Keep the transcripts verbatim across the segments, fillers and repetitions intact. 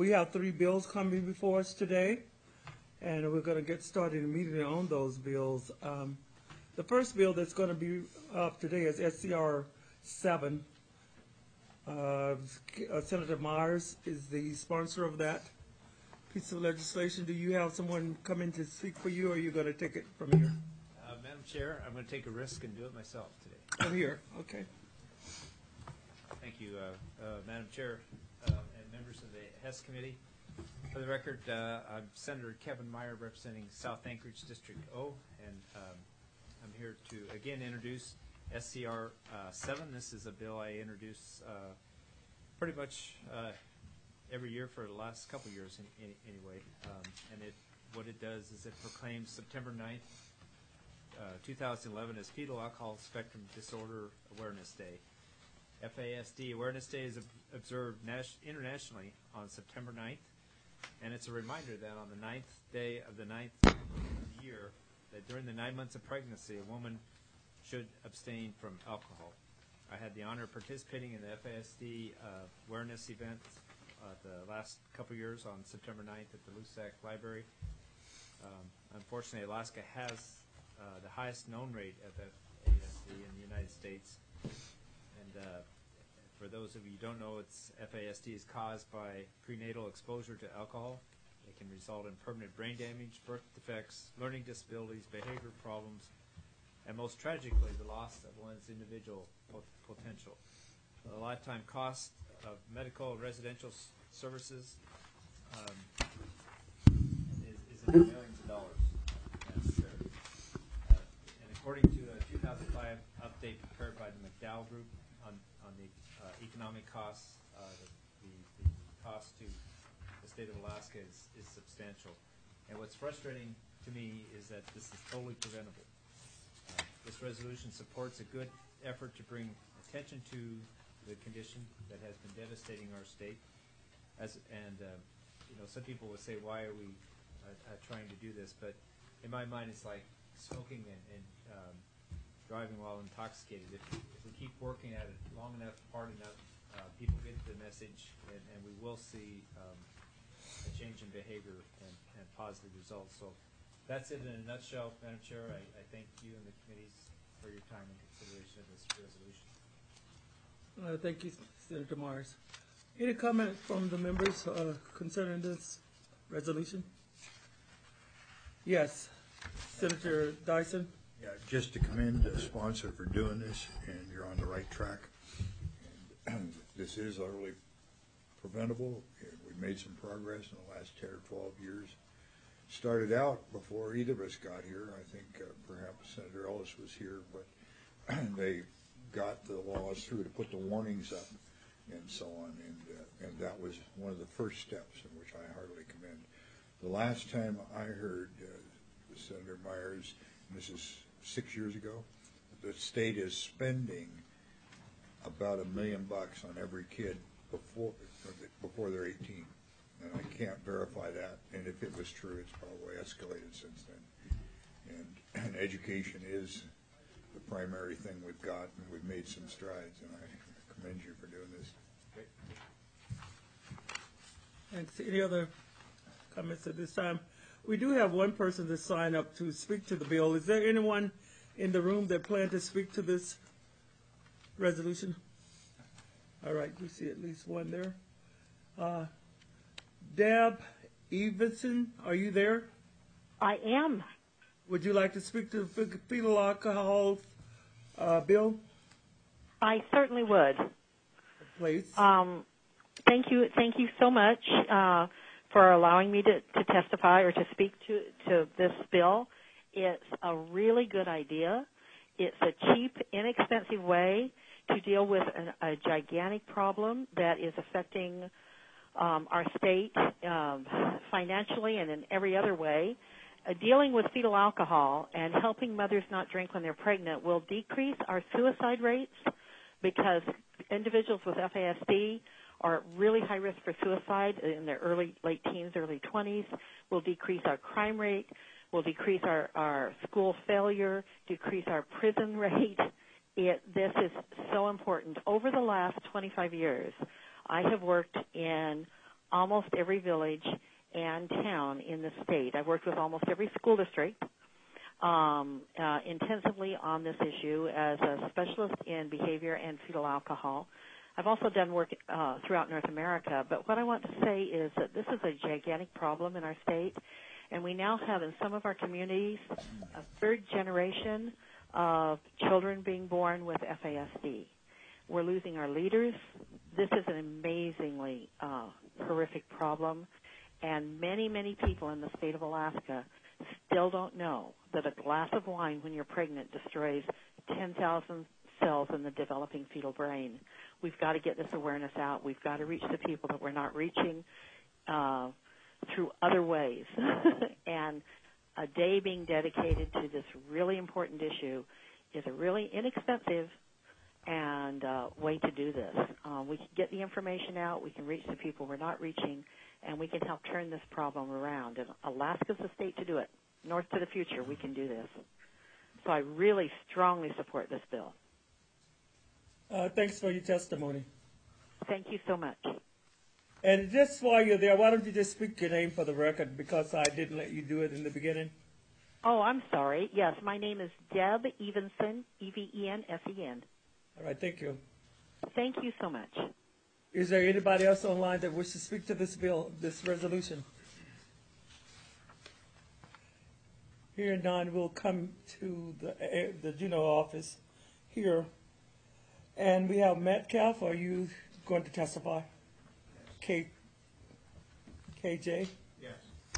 We have three bills coming before us today, and we're going to get started immediately on those bills. Um, the first bill that's going to be up today is S C R seven. Uh, Senator Myers is the sponsor of that piece of legislation. Do you have someone come in to speak for you, or are you going to take it from here? Uh, Madam Chair, I'm going to take a risk and do it myself today. From here, okay. Thank you, uh, uh, Madam Chair uh, and members of the Hess Committee. For the record, uh, I'm Senator Kevin Meyer representing South Anchorage District O, and um, I'm here to again introduce S C R seven. This is a bill I introduce uh, pretty much uh, every year for the last couple of years in, in, anyway. Um, and it, what it does is it proclaims September ninth, uh, two thousand eleven as Fetal Alcohol Spectrum Disorder Awareness Day. F A S D Awareness Day is observed internationally on September ninth, and it's a reminder that on the ninth day of the ninth year, that during the nine months of pregnancy, a woman should abstain from alcohol. I had the honor of participating in the F A S D uh, awareness event uh, the last couple years on September ninth at the Lusac Library. Um, unfortunately, Alaska has uh, the highest known rate of F A S D in the United States. And uh, for those of you who don't know, it's F A S D is caused by prenatal exposure to alcohol. It can result in permanent brain damage, birth defects, learning disabilities, behavior problems, and most tragically, the loss of one's individual potential. The lifetime cost of medical and residential s services um, is, is in the millions of dollars. Uh, and according to a two thousand five update prepared by the McDowell Group on, on the uh, economic costs, uh, the, the, the cost to the state of Alaska is, is substantial. And what's frustrating to me is that this is totally preventable. Uh, this resolution supports a good effort to bring attention to the condition that has been devastating our state. As and uh, you know, some people would say, "Why are we uh, uh, trying to do this?" But in my mind, it's like smoking and, and um, driving while intoxicated. If, if we keep working at it long enough, hard enough, uh, people get the message, and, and we will see um, a change in behavior and, and positive results. So. That's it in a nutshell, Madam Chair. I, I thank you and the committees for your time and consideration of this resolution. Uh, thank you, Senator Myers. Any comment from the members uh, concerning this resolution? Yes, Senator Dyson. Yeah, just to commend the sponsor for doing this, and you're on the right track. And this is utterly preventable. We've made some progress in the last ten or twelve years. Started out before either of us got here. I think uh, perhaps Senator Ellis was here, but they got the laws through to put the warnings up and so on, and uh, and that was one of the first steps, in which I heartily commend. The last time I heard uh, Senator Myers, and this is six years ago, the state is spending about a million bucks on every kid before before they're eighteen. And I can't verify that, and if it was true, it's probably escalated since then. And, and education is the primary thing we've got, and we've made some strides, and I commend you for doing this. Great. Thanks. Any other comments at this time? We do have one person that signed up to speak to the bill. Is there anyone in the room that planned to speak to this resolution? All right, we see at least one there. Uh, Deb Evenson, are you there? I am. Would you like to speak to the fetal alcohol uh, bill? I certainly would. Please. Um, thank you. Thank you so much uh, for allowing me to, to testify or to speak to, to this bill. It's a really good idea. It's a cheap, inexpensive way to deal with an, a gigantic problem that is affecting Um, our state um, financially and in every other way. Uh, dealing with fetal alcohol and helping mothers not drink when they're pregnant will decrease our suicide rates, because individuals with F A S D are at really high risk for suicide in their early, late teens, early twenties. Will decrease our crime rate, will decrease our, our school failure, decrease our prison rate. It, this is so important. Over the last twenty-five years, I have worked in almost every village and town in the state. I've worked with almost every school district um, uh, intensively on this issue as a specialist in behavior and fetal alcohol. I've also done work uh, throughout North America, but what I want to say is that this is a gigantic problem in our state, and we now have in some of our communities a third generation of children being born with F A S D. We're losing our leaders. This is an amazingly uh, horrific problem, and many, many people in the state of Alaska still don't know that a glass of wine when you're pregnant destroys ten thousand cells in the developing fetal brain. We've got to get this awareness out. We've got to reach the people that we're not reaching uh, through other ways. And a day being dedicated to this really important issue is a really inexpensive and uh, way to do this. Uh, we can get the information out, we can reach the people we're not reaching, and we can help turn this problem around. And Alaska's the state to do it. North to the future, we can do this. So I really strongly support this bill. Uh, thanks for your testimony. Thank you so much. And just while you're there, why don't you just speak your name for the record, because I didn't let you do it in the beginning. Oh, I'm sorry. Yes, my name is Deb Evenson, E V E N S E N. All right, thank you. Thank you so much. Is there anybody else online that wishes to speak to this bill, this resolution? Here none, we'll come to the uh, the Juneau office here. And we have Metcalf. Are you going to testify? K, K J? Yes.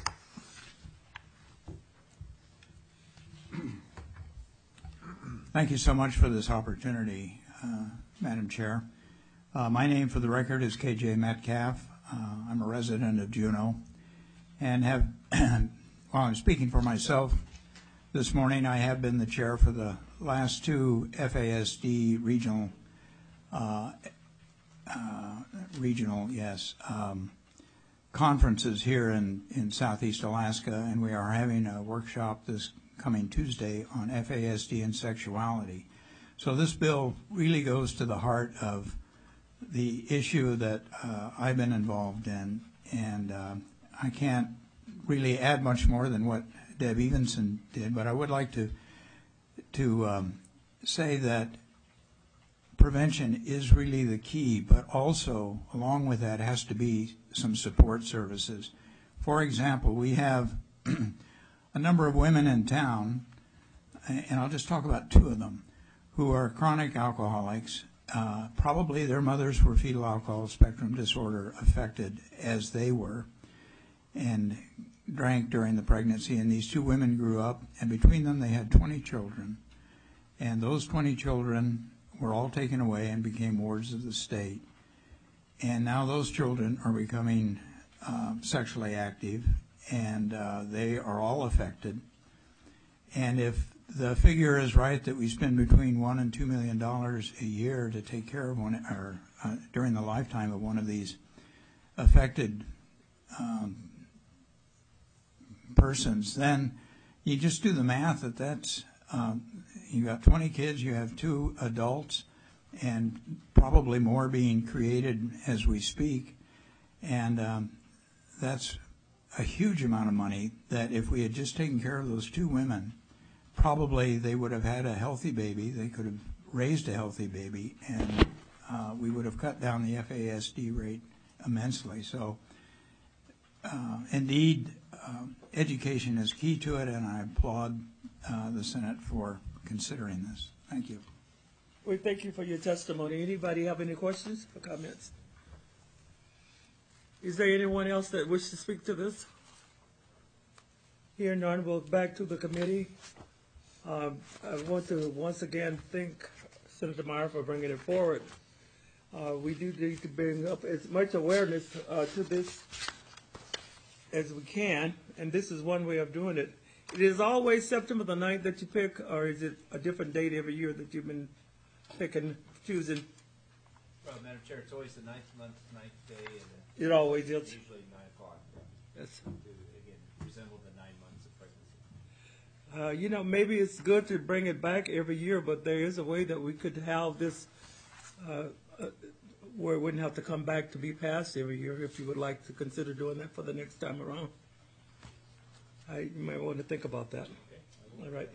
Thank you so much for this opportunity, uh, Madam Chair. Uh, my name for the record is K J Metcalf. Uh, I'm a resident of Juneau and have, while I'm speaking for myself this morning, I have been the chair for the last two F A S D regional Uh, uh, regional, yes, um, conferences here in, in Southeast Alaska, and we are having a workshop this coming Tuesday on F A S D and sexuality. So this bill really goes to the heart of the issue that uh, I've been involved in, and uh, I can't really add much more than what Deb Evenson did, but I would like to, to um, say that prevention is really the key, but also along with that has to be some support services. For example, we have a number of women in town, and I'll just talk about two of them, who are chronic alcoholics. Uh, probably their mothers were fetal alcohol spectrum disorder affected as they were, and drank during the pregnancy. And these two women grew up, and between them they had twenty children. And those twenty children were all taken away and became wards of the state. And now those children are becoming uh, sexually active, and uh, they are all affected. And if the figure is right that we spend between one and two million dollars a year to take care of one, or uh, during the lifetime of one of these affected um, persons, then you just do the math that that's um, you got twenty kids, you have two adults, and probably more being created as we speak. And um, that's a huge amount of money that if we had just taken care of those two women, probably they would have had a healthy baby, they could have raised a healthy baby, and uh, we would have cut down the F A S D rate immensely. So uh, indeed, uh, education is key to it, and I applaud uh, the Senate for considering this. Thank you. We thank you for your testimony. Anybody have any questions or comments? Is there anyone else that wishes to speak to this? Here none, we'll back to the committee. Um, I want to once again thank Senator Meyer for bringing it forward. Uh, we do need to bring up as much awareness uh, to this as we can, and this is one way of doing it. It is always September the ninth that you pick, or is it a different date every year that you've been picking, choosing? Well, Madam Chair, it's always the ninth month, ninth day, and It always is. usually nine o'clock. Yes. To, again, resemble the nine months of pregnancy. Uh, you know, maybe it's good to bring it back every year, but there is a way that we could have this uh, uh, where it wouldn't have to come back to be passed every year, if you would like to consider doing that for the next time around. I, you might want to think about that. All right.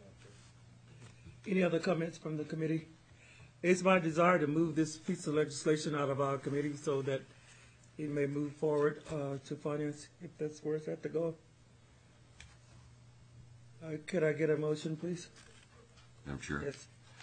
Any other comments from the committee? It's my desire to move this piece of legislation out of our committee so that it may move forward uh, to finance, if that's where it's at to go. Uh, could I get a motion, please? Madam Chair, Yes.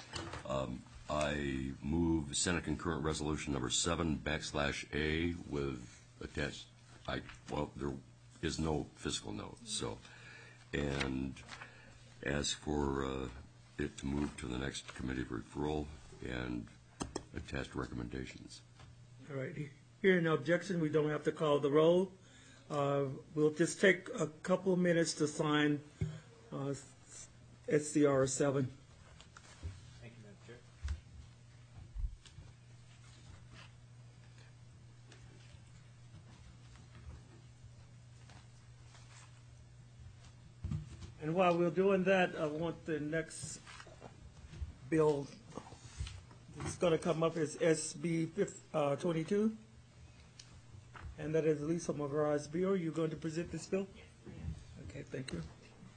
I move Senate concurrent resolution number seven backslash A with attached, I, well, there is no fiscal note, so, and ask for uh, it to move to the next committee for referral and attached recommendations. All right. Hearing no objection, we don't have to call the roll. Uh, we'll just take a couple minutes to sign uh, S C R seven. Thank you, Madam Chair. And while we're doing that, I want the next bill that's going to come up is S B twenty-two. And that is Lisa McGrath's bill. Are you going to present this bill? Yes, ma'am. Okay, thank you.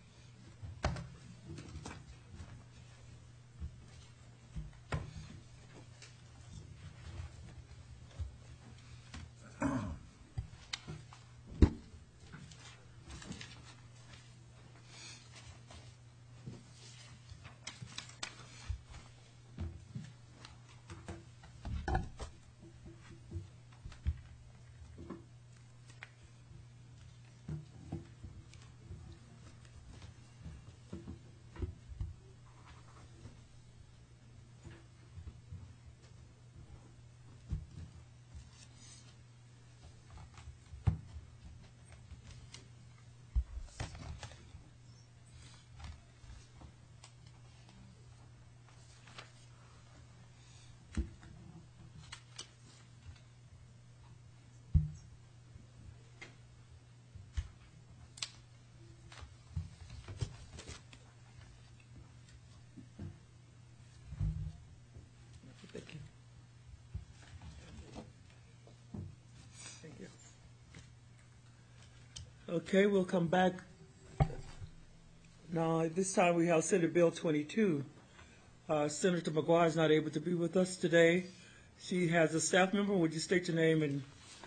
Thank you. Thank you. Okay, we'll come back. Now, at this time, we have Senate Bill twenty-two. Uh, Senator McGuire is not able to be with us today. She has a staff member. Would you state your name and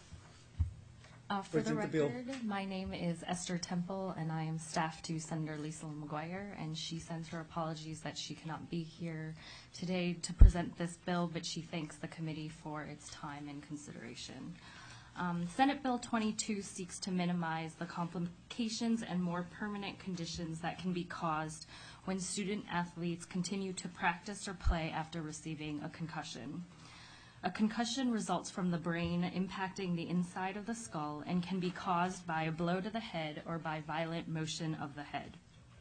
Uh, for the Present the bill. record, my name is Esther Temple, and I am staff to Senator Lisa McGuire, and she sends her apologies that she cannot be here today to present this bill, but she thanks the committee for its time and consideration. Um, Senate Bill twenty-two seeks to minimize the complications and more permanent conditions that can be caused when student athletes continue to practice or play after receiving a concussion. A concussion results from the brain impacting the inside of the skull and can be caused by a blow to the head or by violent motion of the head.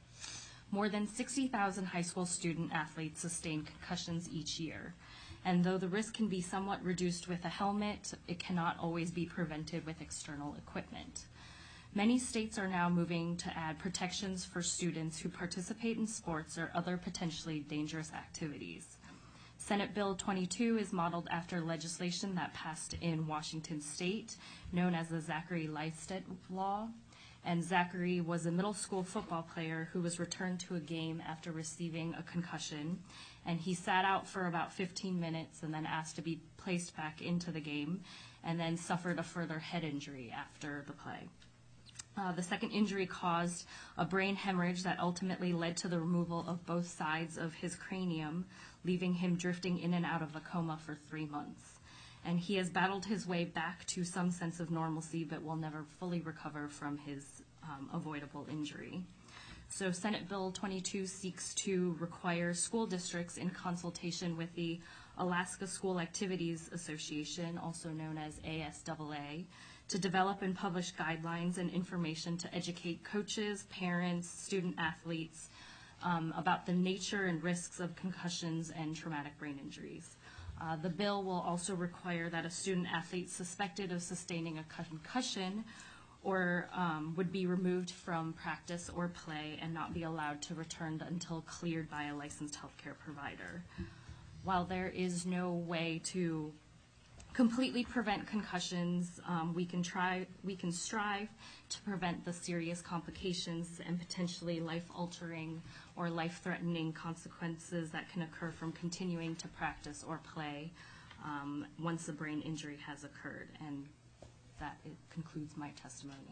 More than sixty thousand high school student athletes sustain concussions each year, and though the risk can be somewhat reduced with a helmet, it cannot always be prevented with external equipment. Many states are now moving to add protections for students who participate in sports or other potentially dangerous activities. Senate Bill twenty-two is modeled after legislation that passed in Washington State, known as the Zachary Lystedt Law. And Zachary was a middle school football player who was returned to a game after receiving a concussion. And he sat out for about fifteen minutes and then asked to be placed back into the game, and then suffered a further head injury after the play. Uh, the second injury caused a brain hemorrhage that ultimately led to the removal of both sides of his cranium, leaving him drifting in and out of a coma for three months. And he has battled his way back to some sense of normalcy, but will never fully recover from his um, avoidable injury. So Senate Bill twenty-two seeks to require school districts, in consultation with the Alaska School Activities Association, also known as A S A A, to develop and publish guidelines and information to educate coaches, parents, student athletes um, about the nature and risks of concussions and traumatic brain injuries. Uh, the bill will also require that a student athlete suspected of sustaining a concussion or um, would be removed from practice or play and not be allowed to return until cleared by a licensed healthcare provider. While there is no way to completely prevent concussions. Um, we can try, we can strive to prevent the serious complications and potentially life-altering or life-threatening consequences that can occur from continuing to practice or play um, once a brain injury has occurred. And that it concludes my testimony.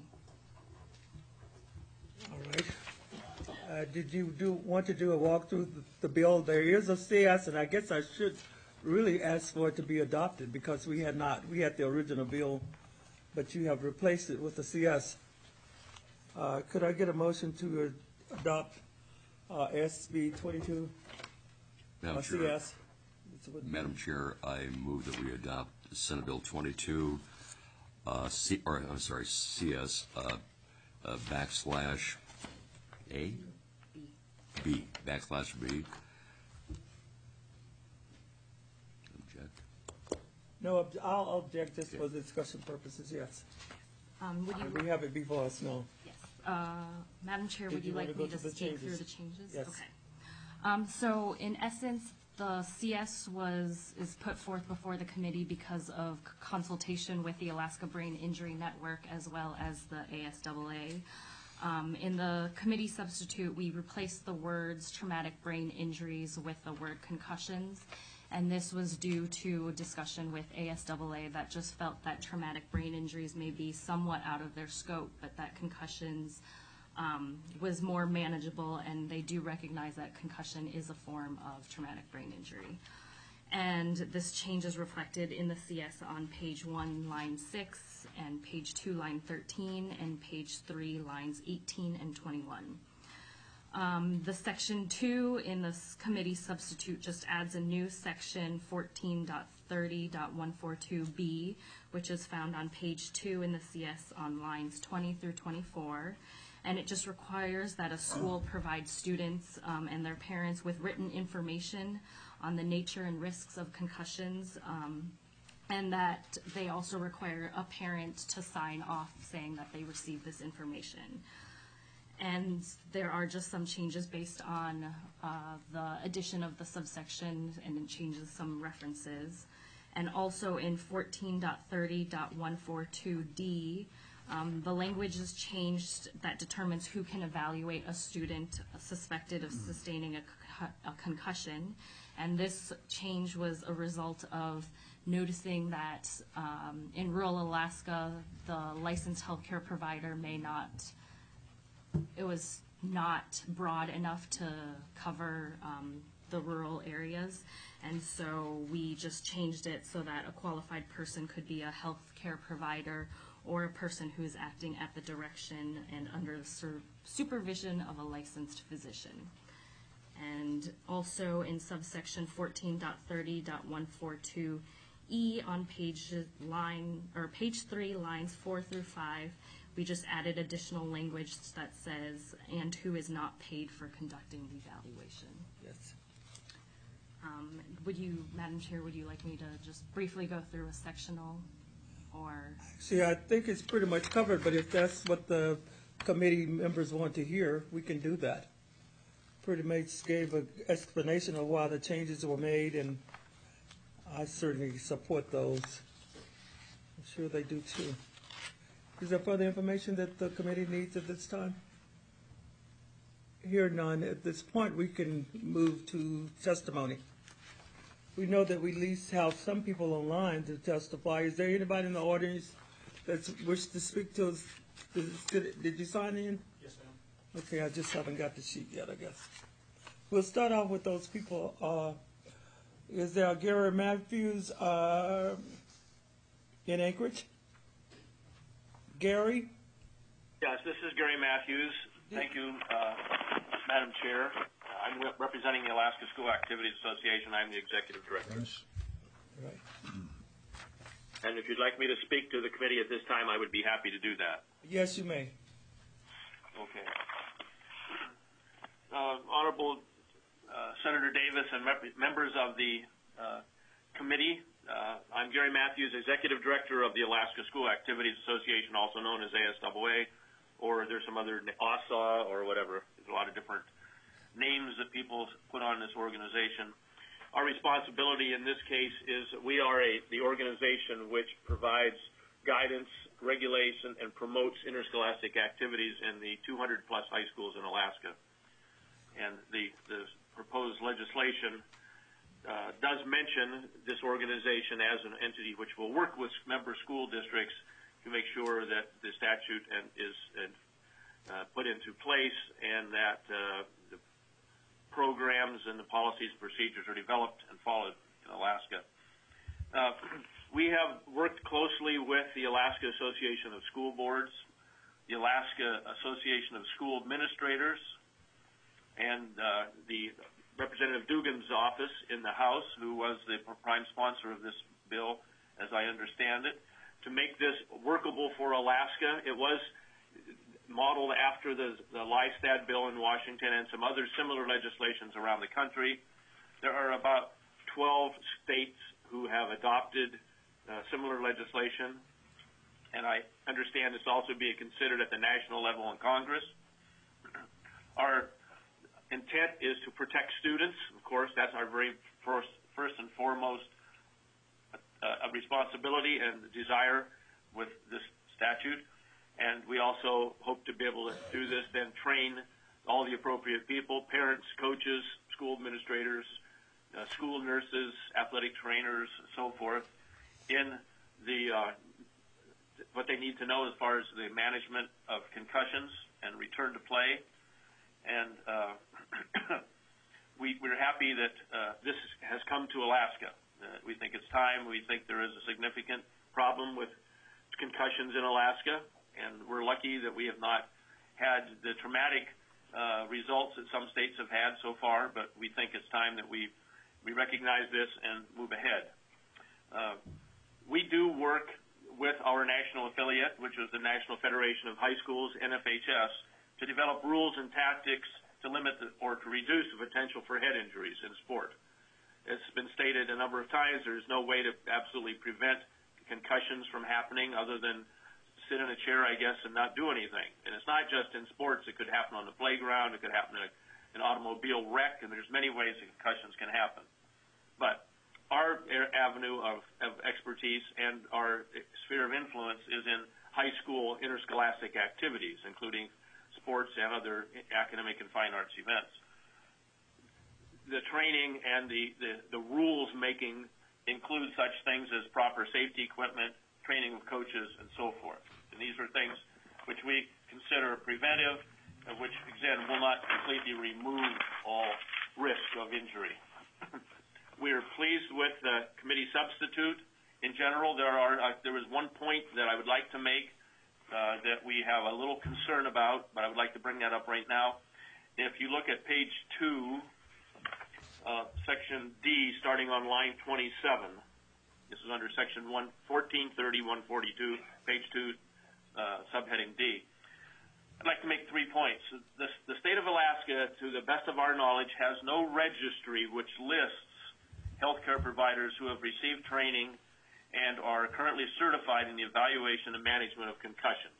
All right. Uh, did you do want to do a walk through the, the bill? There is a C S, and I guess I should really ask for it to be adopted because we had not. We had the original bill, but you have replaced it with a C S. Uh, could I get a motion to uh, adopt uh, S B twenty-two Madam uh, Chair, C S? Madam Chair, I move that we adopt Senate Bill twenty-two, uh, C, or I'm sorry, C S uh, uh, backslash A? B. B, backslash B. Object. No, ob- I'll object just Okay. for discussion purposes, yes. Um, would you, And we have it before us, no. yes. Uh, Madam Chair, Did would you you wanna like go me to through the speak changes? through the changes? Yes. Okay. Um, so in essence, the C S was, is put forth before the committee because of c- consultation with the Alaska Brain Injury Network as well as the A S A A. Um, in the committee substitute, we replaced the words traumatic brain injuries with the word concussions. And this was due to a discussion with A S A A that just felt that traumatic brain injuries may be somewhat out of their scope, but that concussions um, was more manageable, and they do recognize that concussion is a form of traumatic brain injury. And this change is reflected in the C S on page one, line six, and page two, line thirteen, and page three, lines eighteen and twenty-one. Um, the section two in this committee substitute just adds a new section fourteen point thirty point one forty-two B, which is found on page two in the C S on lines twenty through twenty-four. And it just requires that a school provide students um, and their parents with written information on the nature and risks of concussions, um, and that they also require a parent to sign off saying that they received this information. And there are just some changes based on uh, the addition of the subsection, and it changes some references. And also in fourteen point thirty point one forty-two D, um, the language is changed that determines who can evaluate a student suspected of sustaining a, co- a concussion. And this change was a result of noticing that um, in rural Alaska, the licensed healthcare provider may not, it was not broad enough to cover um, the rural areas. And so we just changed it so that a qualified person could be a healthcare provider or a person who is acting at the direction and under the sur- supervision of a licensed physician. And also in subsection fourteen point thirty point one forty-two E on page line or page three, lines four through five, we just added additional language that says, and who is not paid for conducting the evaluation. Yes. Um, would you, Madam Chair, would you like me to just briefly go through a sectional, or? See, I think it's pretty much covered, but if that's what the committee members want to hear, we can do that. Pretty much gave an explanation of why the changes were made, and I certainly support those. I'm sure they do too. Is there further information that the committee needs at this time? Here none. At this point, we can move to testimony. We know that we at least have some people online to testify. Is there anybody in the audience that wishes to speak to us? Did, did you sign in? Yes, ma'am. Okay, I just haven't got the sheet yet, I guess. We'll start off with those people. Uh, is there Gary Matthews uh, in Anchorage? Gary? Yes, this is Gary Matthews. Thank you, uh, Madam Chair. I'm re- representing the Alaska School Activities Association. I'm the executive director. Yes. Right. And if you'd like me to speak to the committee at this time, I would be happy to do that. Yes, you may. Okay. Uh, Honorable uh, Senator Davis and mem- members of the uh, committee, uh, I'm Gary Matthews, Executive Director of the Alaska School Activities Association, also known as A S A A, or there's some other, A S A or whatever. There's a lot of different names that people put on this organization. our responsibility in this case is we are a, the organization which provides guidance, regulation, and promotes interscholastic activities in the two hundred plus high schools in Alaska. And the, the proposed legislation uh, does mention this organization as an entity which will work with member school districts to make sure that the statute and is and, uh, put into place and that uh, the programs and the policies and procedures are developed and followed in Alaska. Uh, we have worked closely with the Alaska Association of School Boards, the Alaska Association of School Administrators, and uh, the Representative Dugan's office in the House, who was the prime sponsor of this bill, as I understand it, to make this workable for Alaska. It was modeled after the, the Lystad bill in Washington and some other similar legislations around the country. There are about twelve states who have adopted uh, similar legislation, and I understand it's also being considered at the national level in Congress. Our intent is to protect students. Of course, that's our very first, first and foremost uh, responsibility and desire with this statute. And we also hope to be able to do this, then train all the appropriate people, parents, coaches, school administrators, uh, school nurses, athletic trainers, and so forth, in the uh, what they need to know as far as the management of concussions and return to play. And uh, we, we're happy that uh, this has come to Alaska. Uh, we think it's time. We think there is a significant problem with concussions in Alaska, and we're lucky that we have not had the traumatic uh, results that some states have had so far, but we think it's time that we, we recognize this and move ahead. Uh, we do work with our national affiliate, which is the National Federation of High Schools, N F H S, to develop rules and tactics to limit the, or to reduce the potential for head injuries in sport. It's been stated a number of times, there's no way to absolutely prevent concussions from happening other than sit in a chair, I guess, and not do anything. And it's not just in sports. It could happen on the playground. It could happen in a, an automobile wreck, and there's many ways that concussions can happen. But our avenue of, of expertise and our sphere of influence is in high school interscholastic activities, including sports and other academic and fine arts events. The training and the, the, the rules making include such things as proper safety equipment, training of coaches, and so forth. And these are things which we consider preventive, uh, which, again, will not completely remove all risk of injury. We are pleased with the committee substitute. In general, there are uh, there is one point that I would like to make uh, that we have a little concern about, but I would like to bring that up right now. If you look at page two, uh, section D, starting on line twenty-seven, this is under section fourteen thirty, one forty-two, page two, uh, subheading D. I'd like to make three points. The, the state of Alaska, to the best of our knowledge, has no registry which lists healthcare providers who have received training and are currently certified in the evaluation and management of concussions.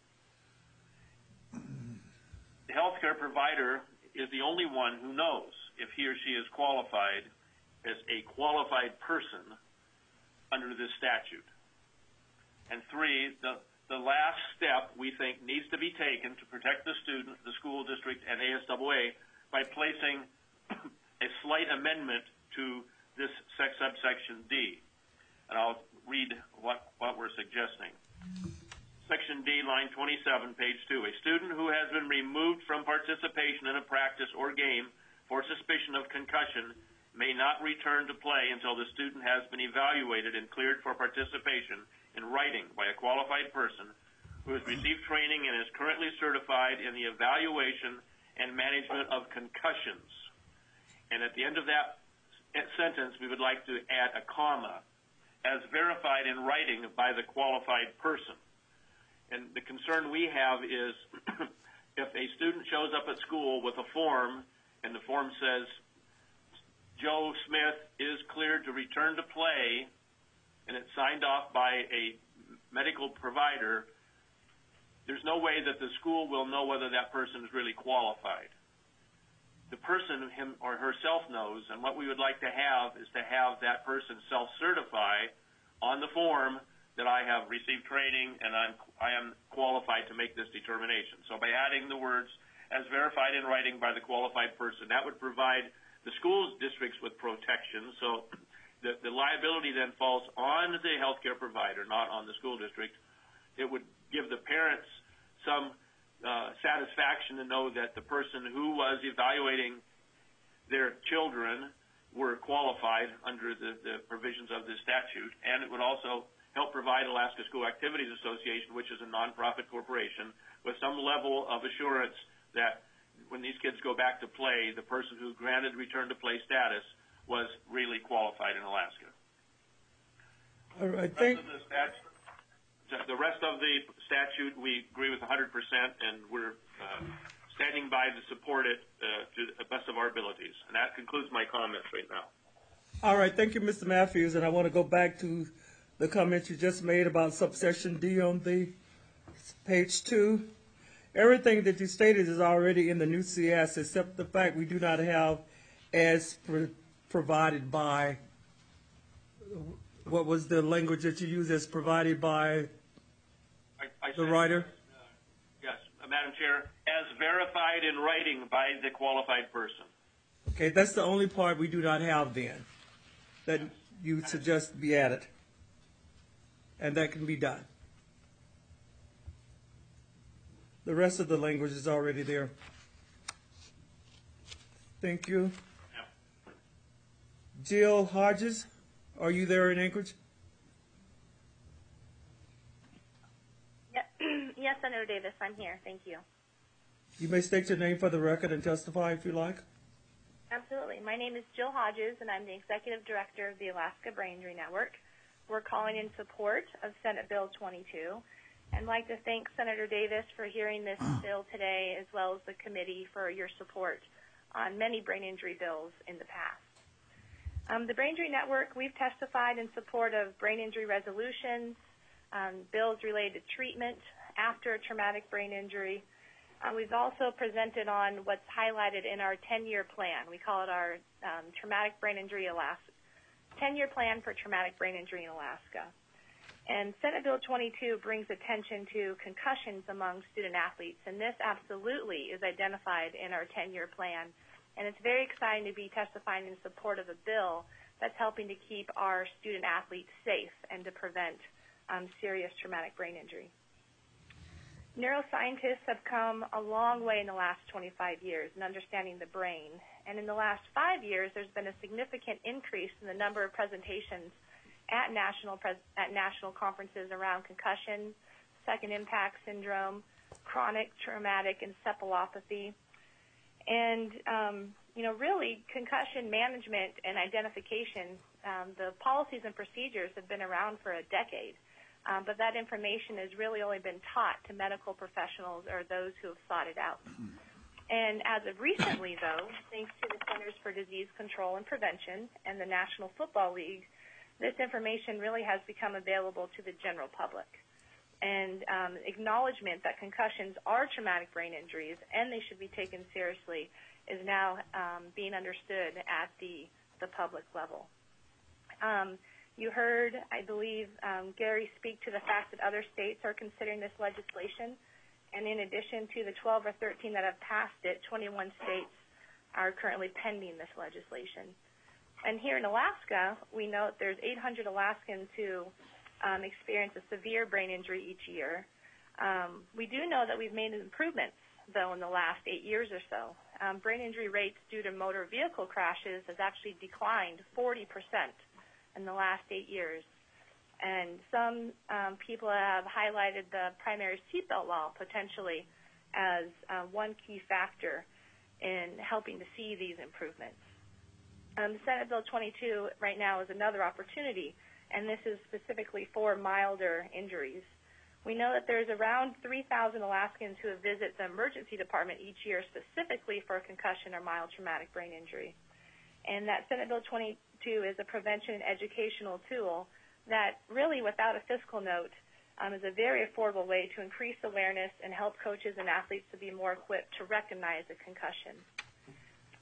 The healthcare provider is the only one who knows if he or she is qualified as a qualified person under this statute. And three, the, the last step we think needs to be taken to protect the student, the school district, and A S A A by placing a slight amendment to this subsection D. And I'll read what, what we're suggesting. Section D, line twenty-seven, page two. A student who has been removed from participation in a practice or game for suspicion of concussion may not return to play until the student has been evaluated and cleared for participation in writing by a qualified person who has received training and is currently certified in the evaluation and management of concussions. And at the end of that sentence, we would like to add a comma, as verified in writing by the qualified person. And the concern we have is if a student shows up at school with a form and the form says, Joe Smith is cleared to return to play, and it's signed off by a medical provider, there's no way that the school will know whether that person is really qualified. the person, him or herself, knows. And what we would like to have is to have that person self-certify on the form that I have received training and I'm, I am qualified to make this determination. So by adding the words as verified in writing by the qualified person, that would provide the school districts with protection. So the, the liability then falls on the healthcare provider, not on the school district. It would give the parents some uh, satisfaction to know that the person who was evaluating their children were qualified under the, the provisions of this statute, and it would also help provide Alaska School Activities Association, which is a nonprofit corporation, with some level of assurance that when these kids go back to play, the person who granted return to play status was really qualified in Alaska. All right, The thank. rest of the statute, the rest of the statute, we agree with one hundred percent, and we're uh, standing by to support it uh, to the best of our abilities. And that concludes my comments right now. All right, thank you, Mister Matthews, and I want to go back to the comments you just made about subsection D on the page two. Everything that you stated is already in the new C S, except the fact we do not have as pro- provided by. What was the language that you used as provided by I, I the said, writer? Uh, yes, uh, Madam Chair, as verified in writing by the qualified person. Okay, that's the only part we do not have then, that you suggest be added. And that can be done. The rest of the language is already there. Thank you. Yeah. Jill Hodges, are you there in Anchorage? Yeah. Yes, Senator Davis, I'm here. Thank you. You may state your name for the record and testify if you like. Absolutely. My name is Jill Hodges, and I'm the Executive Director of the Alaska Brain Injury Network. We're calling in support of Senate Bill twenty-two, and I'd like to thank Senator Davis for hearing this bill today, as well as the committee for your support on many brain injury bills in the past. Um, the Brain Injury Network, we've testified in support of brain injury resolutions, um, bills related to treatment after a traumatic brain injury. Uh, we've also presented on what's highlighted in our ten-year plan. We call it our um, Traumatic Brain Injury Alaska. ten-year plan for traumatic brain injury in Alaska. And Senate Bill twenty-two brings attention to concussions among student athletes, and this absolutely is identified in our ten-year plan. And it's very exciting to be testifying in support of a bill that's helping to keep our student athletes safe and to prevent um, serious traumatic brain injury. Neuroscientists have come a long way in the last twenty-five years in understanding the brain. And in the last five years, there's been a significant increase in the number of presentations at national pres- at national conferences around concussion, second impact syndrome, chronic traumatic encephalopathy. And, um, you know, really, concussion management and identification, um, the policies and procedures have been around for a decade. Um, but that information has really only been taught to medical professionals or those who have sought it out. And as of recently, though, thanks to the Centers for Disease Control and Prevention and the National Football League, this information really has become available to the general public. And um, acknowledgement that concussions are traumatic brain injuries and they should be taken seriously is now um, being understood at the, the public level. Um, you heard, I believe, um, Gary speak to the fact that other states are considering this legislation. And in addition to the twelve or thirteen that have passed it, twenty-one states are currently pending this legislation. And here in Alaska, we know that there's eight hundred Alaskans who um, experience a severe brain injury each year. Um, we do know that we've made improvements, though, in the last eight years or so. Um, brain injury rates due to motor vehicle crashes has actually declined forty percent in the last eight years. And some um, people have highlighted the primary seatbelt law potentially as uh, one key factor in helping to see these improvements. Um, Senate Bill twenty-two right now is another opportunity, and this is specifically for milder injuries. We know that there's around three thousand Alaskans who visit the emergency department each year specifically for a concussion or mild traumatic brain injury. And that Senate Bill twenty-two is a prevention and educational tool that really, without a fiscal note, um, is a very affordable way to increase awareness and help coaches and athletes to be more equipped to recognize a concussion.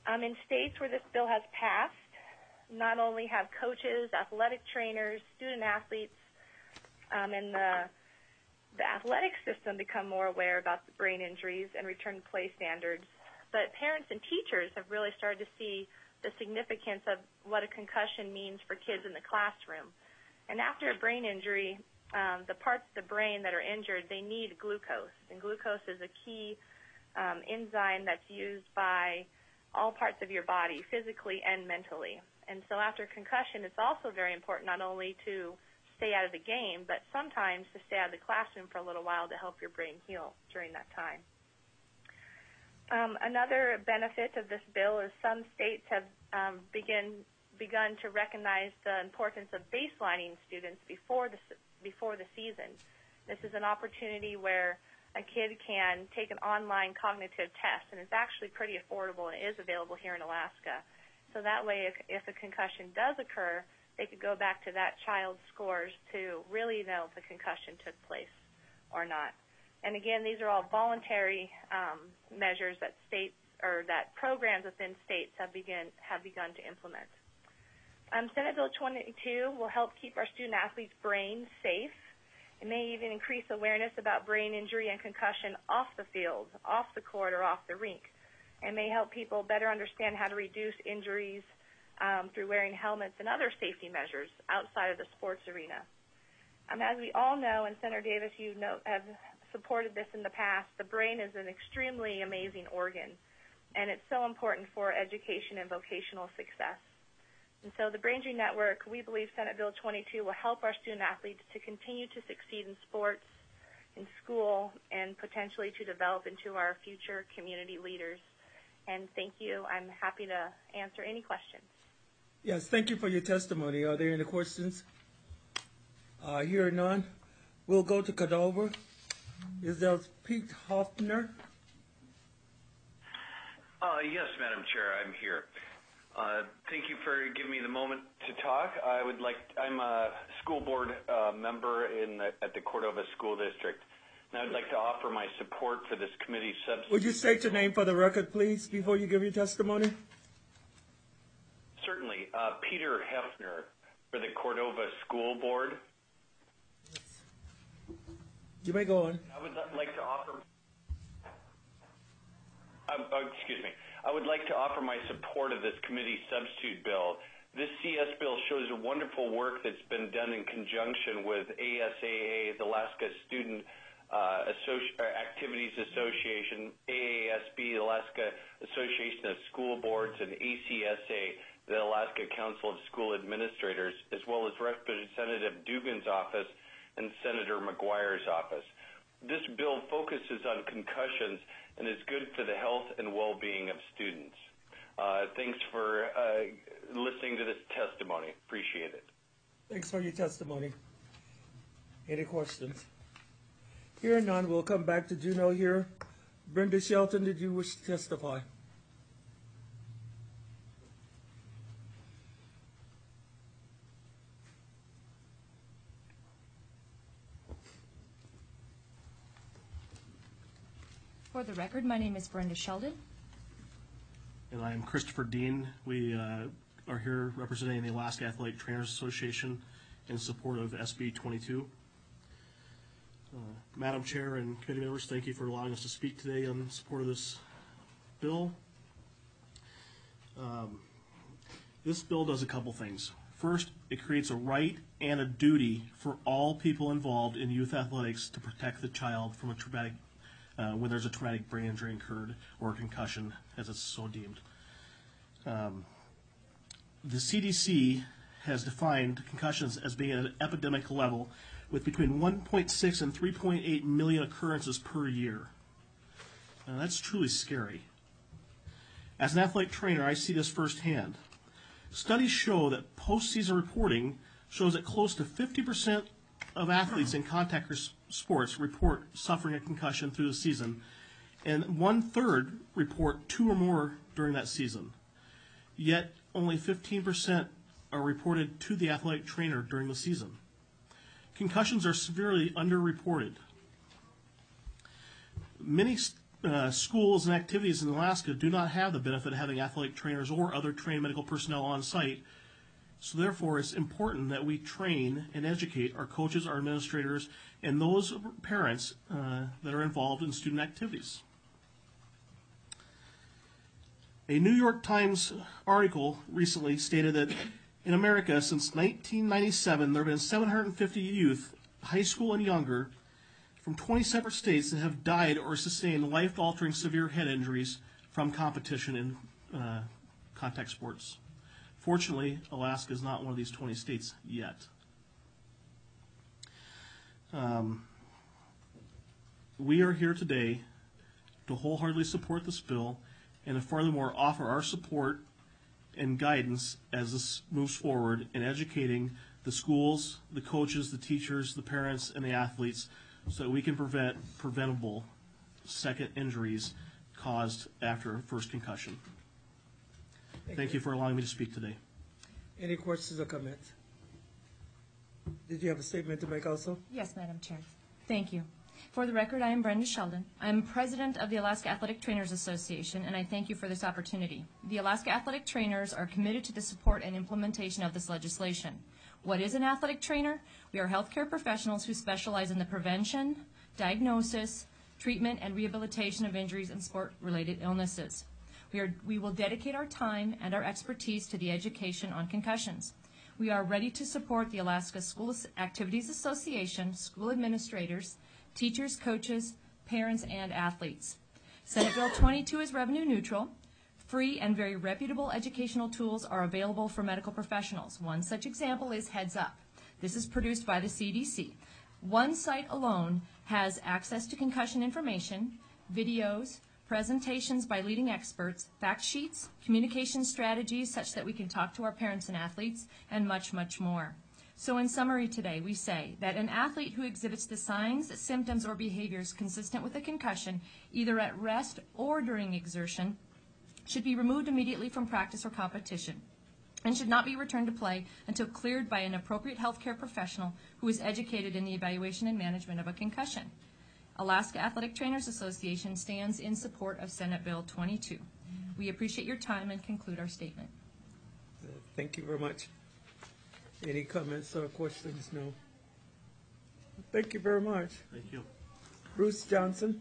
Um, in states where this bill has passed, not only have coaches, athletic trainers, student athletes, um, and the, the athletic system become more aware about the brain injuries and return to play standards, but parents and teachers have really started to see the significance of what a concussion means for kids in the classroom. And after a brain injury, um, the parts of the brain that are injured, they need glucose. And glucose is a key um, enzyme that's used by all parts of your body, physically and mentally. And so after concussion, it's also very important not only to stay out of the game, but sometimes to stay out of the classroom for a little while to help your brain heal during that time. Um, another benefit of this bill is some states have um, begin, begun to recognize the importance of baselining students before the, before the season. This is an opportunity where a kid can take an online cognitive test, and it's actually pretty affordable and is available here in Alaska. So that way, if, if a concussion does occur, they could go back to that child's scores to really know if a concussion took place or not. And again, these are all voluntary um, measures that states or that programs within states have begun have begun to implement. Um, Senate Bill twenty-two will help keep our student athletes' brains safe. It may even increase awareness about brain injury and concussion off the field, off the court, or off the rink, and may help people better understand how to reduce injuries um, through wearing helmets and other safety measures outside of the sports arena. Um, as we all know, and Senator Davis, you know, have supported this in the past, the brain is an extremely amazing organ, and it's so important for education and vocational success. And so the Brain Injury Network, we believe Senate Bill twenty-two will help our student athletes to continue to succeed in sports, in school, and potentially to develop into our future community leaders. And thank you. I'm happy to answer any questions. Yes, thank you for your testimony. Are there any questions? Uh, here are none. We'll go to Cordova. Is there Pete Hoffner? Uh, yes, Madam Chair, I'm here. Uh, thank you for giving me the moment to talk. I would like, I'm a school board uh, member in the, at the Cordova School District, and I would like to offer my support for this committee's substitute. Would you state your name for the record, please, before you give your testimony? Certainly. Uh, Peter Hefner for the Cordova School Board. You may go on. I would like to offer, uh, uh, excuse me, I would like to offer my support of this committee substitute bill. This C S bill shows the wonderful work that's been done in conjunction with A S A A, the Alaska Student uh, Associ- Activities Association, A A S B, the Alaska Association of School Boards, and A C S A, the Alaska Council of School Administrators, as well as Representative Dugan's office and Senator McGuire's office. This bill focuses on concussions and is good for the health and well-being of students. Uh, thanks for uh, listening to this testimony. Appreciate it. Thanks for your testimony. Any questions? Here none. We'll come back to Juneau here. Brenda Shelton, did you wish to testify? For the record, my name is Brenda Sheldon. And I am Christopher Dean. We uh, are here representing the Alaska Athletic Trainers Association in support of S B twenty-two. Uh, Madam Chair and committee members, thank you for allowing us to speak today in support of this bill. Um, this bill does a couple things. First, it creates a right and a duty for all people involved in youth athletics to protect the child from a traumatic Uh, when there's a traumatic brain injury incurred or a concussion, as it's so deemed. Um, the C D C has defined concussions as being at an epidemic level with between one point six and three point eight million occurrences per year. Now, that's truly scary. As an athletic trainer, I see this firsthand. Studies show that postseason reporting shows that close to fifty percent of athletes in contact sports report suffering a concussion through the season, and one-third report two or more during that season. Yet only fifteen percent are reported to the athletic trainer during the season. Concussions are severely underreported. Many uh, schools and activities in Alaska do not have the benefit of having athletic trainers or other trained medical personnel on site. So therefore, it's important that we train and educate our coaches, our administrators, and those parents uh, that are involved in student activities. A New York Times article recently stated that in America, since nineteen ninety-seven, there have been seven hundred fifty youth, high school and younger, from twenty separate states that have died or sustained life-altering severe head injuries from competition in uh, contact sports. Fortunately, Alaska is not one of these twenty states yet. Um, we are here today to wholeheartedly support this bill and to furthermore offer our support and guidance as this moves forward in educating the schools, the coaches, the teachers, the parents, and the athletes so that we can prevent preventable second injuries caused after a first concussion. Thank, Thank you. you for allowing me to speak today. Any questions or comments? Did you have a statement to make also? Yes, Madam Chair. Thank you. For the record, I am Brenda Sheldon. I am president of the Alaska Athletic Trainers Association, and I thank you for this opportunity. The Alaska Athletic Trainers are committed to the support and implementation of this legislation. What is an athletic trainer? We are healthcare professionals who specialize in the prevention, diagnosis, treatment, and rehabilitation of injuries and sport-related illnesses. We, are, we will dedicate our time and our expertise to the education on concussions. We are ready to support the Alaska School Activities Association, school administrators, teachers, coaches, parents, and athletes. Senate Bill twenty-two is revenue neutral. Free and very reputable educational tools are available for medical professionals. One such example is Heads Up. This is produced by the C D C. One site alone has access to concussion information, videos, presentations by leading experts, fact sheets, communication strategies such that we can talk to our parents and athletes, and much, much more. So in summary today, we say that an athlete who exhibits the signs, symptoms, or behaviors consistent with a concussion, either at rest or during exertion, should be removed immediately from practice or competition and should not be returned to play until cleared by an appropriate healthcare professional who is educated in the evaluation and management of a concussion. Alaska Athletic Trainers Association stands in support of Senate Bill twenty-two. We appreciate your time and conclude our statement. Thank you very much. Any comments or questions? No. Thank you very much. Thank you. Bruce Johnson.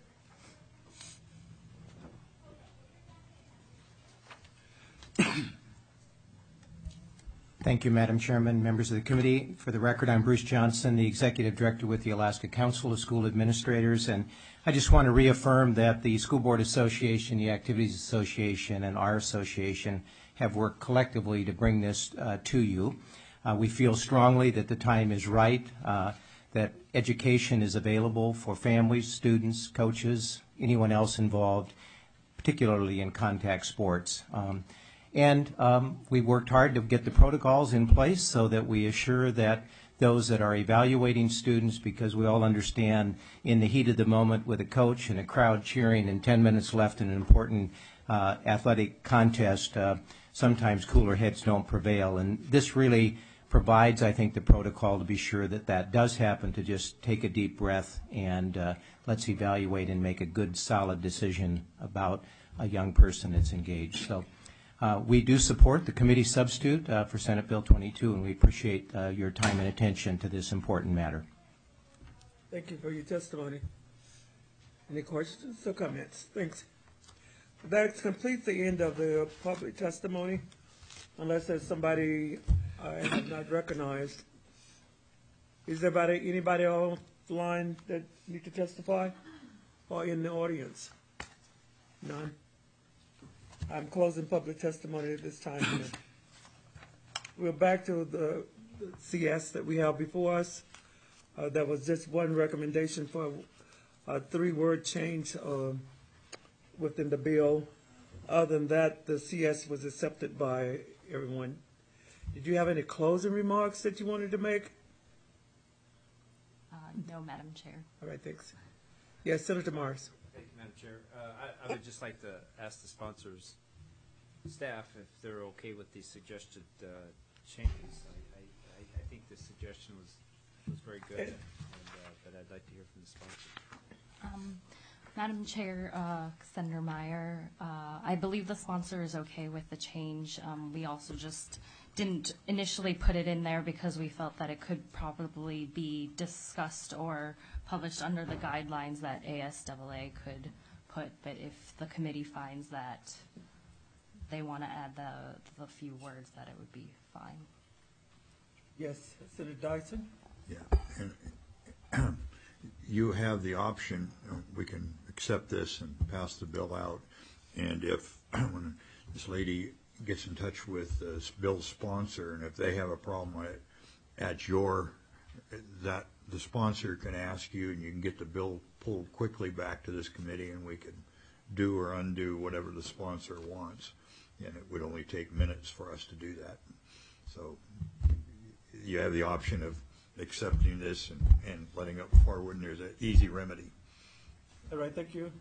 Thank you, Madam Chairman, members of the committee. For the record, I'm Bruce Johnson, the Executive Director with the Alaska Council of School Administrators, and I just want to reaffirm that the School Board Association, the Activities Association, and our association have worked collectively to bring this uh, to you. Uh, we feel strongly that the time is right, uh, that education is available for families, students, coaches, anyone else involved, particularly in contact sports. Um, And um, we worked hard to get the protocols in place so that we assure that those that are evaluating students, because we all understand in the heat of the moment with a coach and a crowd cheering and ten minutes left in an important uh, athletic contest, uh, sometimes cooler heads don't prevail. And this really provides, I think, the protocol to be sure that that does happen, to just take a deep breath and uh, let's evaluate and make a good, solid decision about a young person that's engaged. So. Uh, we do support the committee substitute uh, for Senate Bill twenty-two, and we appreciate uh, your time and attention to this important matter. Thank you for your testimony. Any questions or comments? Thanks. That completes the end of the public testimony, unless there's somebody I have not recognized. Is there anybody, anybody offline that need to testify or in the audience? None? I'm closing public testimony at this time. We're back to the, the C S that we have before us. Uh, there was just one recommendation for a three-word change uh, within the bill. Other than that, the C S was accepted by everyone. Did you have any closing remarks that you wanted to make? Uh, no, Madam Chair. All right, thanks. Yes, Senator Morris. Thank you, Madam Chair. Uh, I, I would just like to ask the sponsors staff if they're okay with these suggested uh, changes. I, I, I think the suggestion was was very good, and, uh, but I'd like to hear from the sponsor. Um, Madam Chair, uh, Senator Meyer, uh, I believe the sponsor is okay with the change. Um, we also just didn't initially put it in there because we felt that it could probably be discussed or published under the guidelines that A S A A could put. But if the committee finds that they want to add the, the few words, that it would be fine. Yes, Senator Dyson? Yeah. And you have the option, uh, we can accept this and pass the bill out. And if when this lady gets in touch with the bill's sponsor, and if they have a problem with it, at your, that the sponsor can ask you, and you can get the bill pulled quickly back to this committee, and we can do or undo whatever the sponsor wants. And it would only take minutes for us to do that. So you have the option of accepting this and, and letting it forward, and there's an easy remedy. All right, thank you.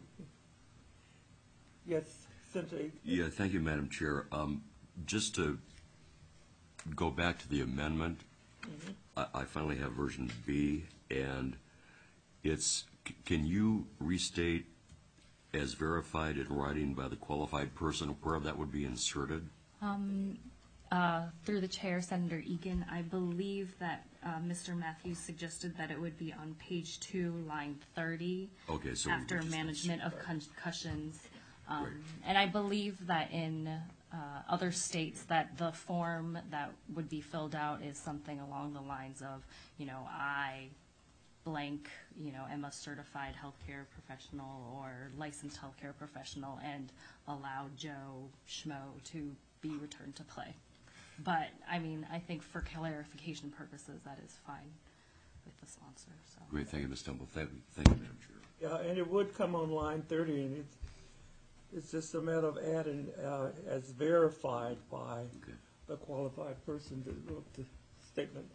Yes, Senator Aiken. Yeah, thank you, Madam Chair. Um, just to go back to the amendment, mm-hmm. I, I finally have version B, and it's, c- can you restate as verified in writing by the qualified person where that would be inserted? Um, uh, through the chair, Senator Egan, I believe that uh, Mister Matthews suggested that it would be on page two, line thirty. Okay, so after management of concussions. Um, and I believe that in uh, other states that the form that would be filled out is something along the lines of, you know, I blank, you know, am a certified healthcare professional or licensed healthcare professional and allow Joe Schmo to be returned to play. But, I mean, I think for clarification purposes, that is fine with the sponsor. So. Great, thank you, Miz Temple. Thank you, thank you, Madam Chair. Yeah, and it would come on line thirty, and it's, it's just a matter of adding uh, as verified by okay. the qualified person that wrote the statement.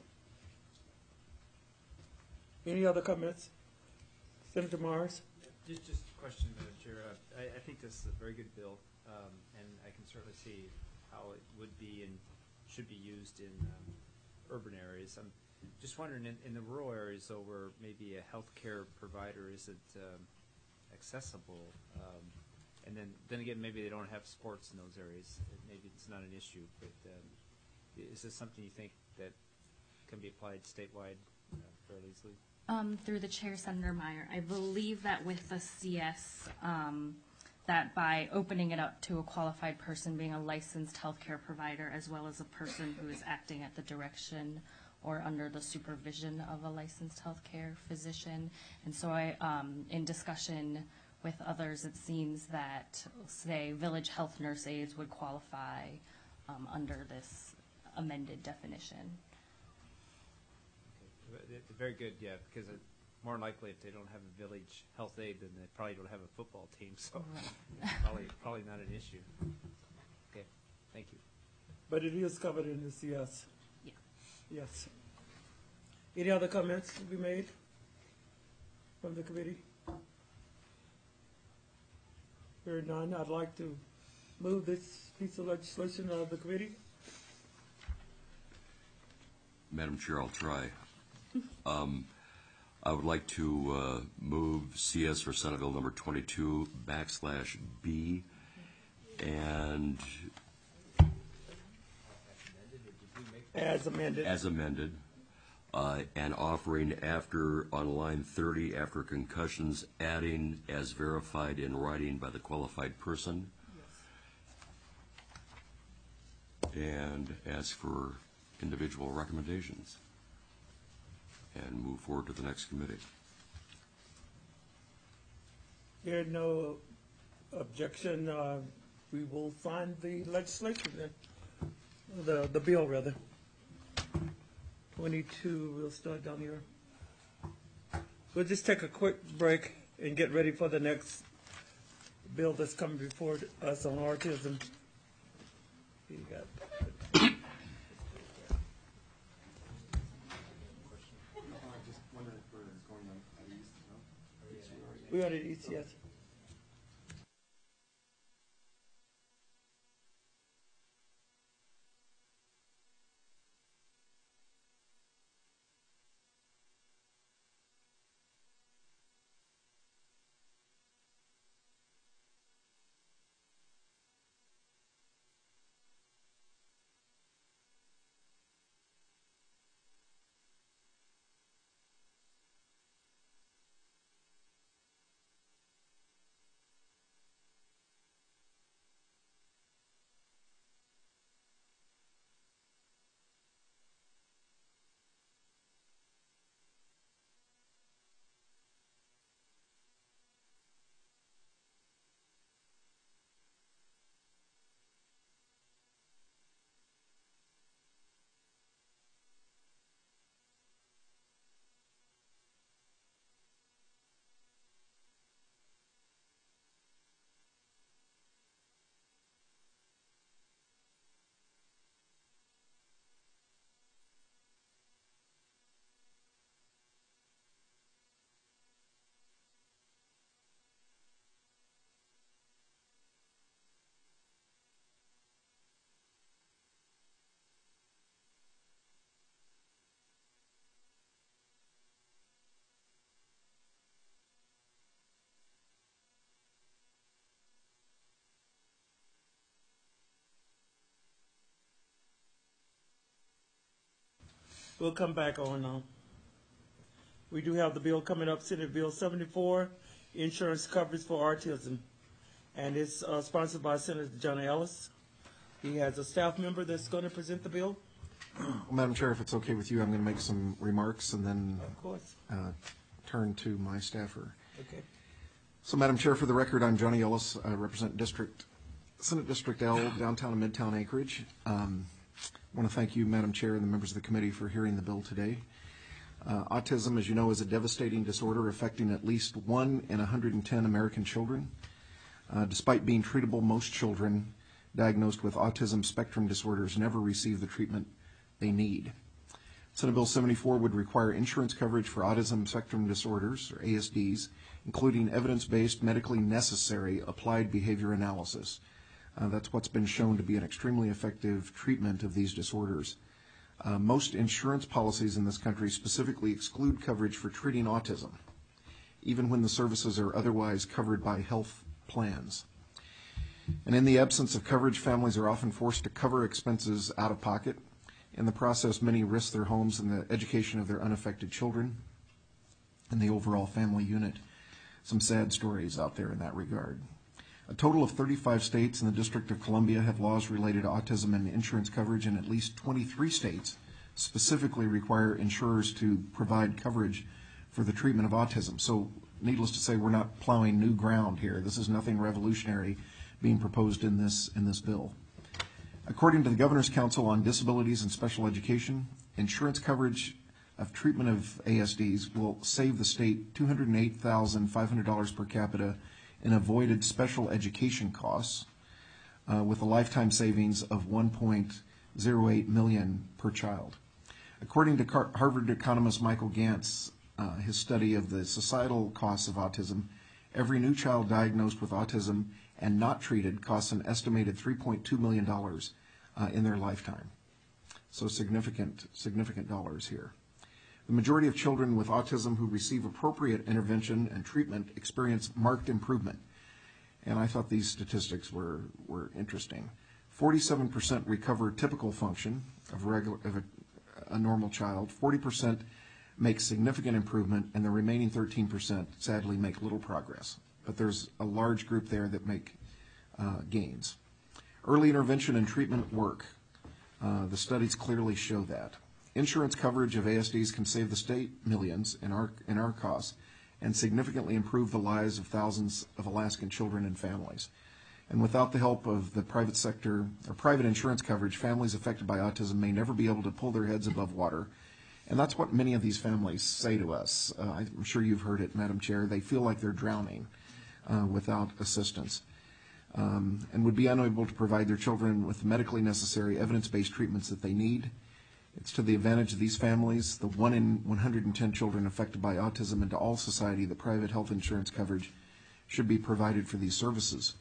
Any other comments? Senator Mars? Just, just a question, Madam Chair. Uh, I, I think this is a very good bill, um, and I can certainly see how it would be and should be used in um, urban areas. I'm just wondering, in, in the rural areas, though, where maybe a healthcare provider isn't um, accessible, um, and then, then again, maybe they don't have sports in those areas. Maybe it's not an issue, but um, is this something you think that can be applied statewide uh, fairly easily? Um, through the chair, Senator Meyer, I believe that with the C S, um, that by opening it up to a qualified person being a licensed healthcare provider as well as a person who is acting at the direction or under the supervision of a licensed healthcare physician. And so I, um, in discussion with others, it seems that, say, village health nurse aides would qualify um, under this amended definition. Okay. Very good, yeah, because it, more than likely, if they don't have a village health aide, then they probably don't have a football team, so right. probably probably not an issue. Okay, thank you. But it is covered in the C S. Yeah. Yes. Any other comments to be made from the committee? Hearing none, I'd like to move this piece of legislation out of the committee. Madam Chair, I'll try. Um, I would like to uh, move C S for Senate Bill number twenty-two backslash B and as amended. As amended, uh, and offering after on line thirty after concussions, adding as verified in writing by the qualified person, yes. And ask for individual recommendations and move forward to the next committee. There no objection. Uh, we will sign the legislation then, the the bill rather. twenty-two. We'll start down here. We'll just take a quick break and get ready for the next bill that's coming before us on autism. You got. We are at E C S. we'll come back on. Uh, we do have the bill coming up, Senate Bill seventy-four, insurance coverage for autism. And it's uh, sponsored by Senator John Ellis. He has a staff member that's going to present the bill. Well, Madam Chair, if it's okay with you, I'm going to make some remarks and then Of course. uh, turn to my staffer. Okay. So, Madam Chair, for the record, I'm Johnny Ellis. I represent District Senate District L, downtown and midtown Anchorage. Um, I want to thank you, Madam Chair, and the members of the committee for hearing the bill today. Uh, autism, as you know, is a devastating disorder affecting at least one in one hundred ten American children. Uh, despite being treatable, most children diagnosed with autism spectrum disorders never receive the treatment they need. Senate Bill seventy-four would require insurance coverage for autism spectrum disorders, or A S Ds, including evidence-based, medically necessary applied behavior analysis. Uh, that's what's been shown to be an extremely effective treatment of these disorders. Uh, most insurance policies in this country specifically exclude coverage for treating autism, even when the services are otherwise covered by health plans. And in the absence of coverage, families are often forced to cover expenses out of pocket. In the process, many risk their homes and the education of their unaffected children and the overall family unit. Some sad stories out there in that regard. A total of thirty-five states and the District of Columbia have laws related to autism and insurance coverage, and at least twenty-three states specifically require insurers to provide coverage for the treatment of autism. So, needless to say, we're not plowing new ground here. This is nothing revolutionary being proposed in this in this bill. According to the Governor's Council on Disabilities and Special Education, insurance coverage of treatment of A S Ds will save the state two hundred eight thousand five hundred dollars per capita in avoided special education costs, uh, with a lifetime savings of one point zero eight million dollars per child. According to Car- Harvard economist Michael Gantz, uh, his study of the societal costs of autism, every new child diagnosed with autism and not treated costs an estimated three point two million dollars uh, in their lifetime. So significant, significant dollars here. The majority of children with autism who receive appropriate intervention and treatment experience marked improvement. And I thought these statistics were, were interesting. forty-seven percent recover typical function of, regular, of a, a normal child. forty percent make significant improvement, and the remaining thirteen percent sadly make little progress. But there's a large group there that make uh, gains. Early intervention and treatment work. Uh, the studies clearly show that. Insurance coverage of A S Ds can save the state millions in our in our costs and significantly improve the lives of thousands of Alaskan children and families. And without the help of the private sector or private insurance coverage, families affected by autism may never be able to pull their heads above water. And that's what many of these families say to us. Uh, I'm sure you've heard it, Madam Chair. They feel like they're drowning uh, without assistance. Um, and would be unable to provide their children with the medically necessary evidence-based treatments that they need. It's to the advantage of these families, the one in one hundred ten children affected by autism, and to all society that private health insurance coverage should be provided for these services.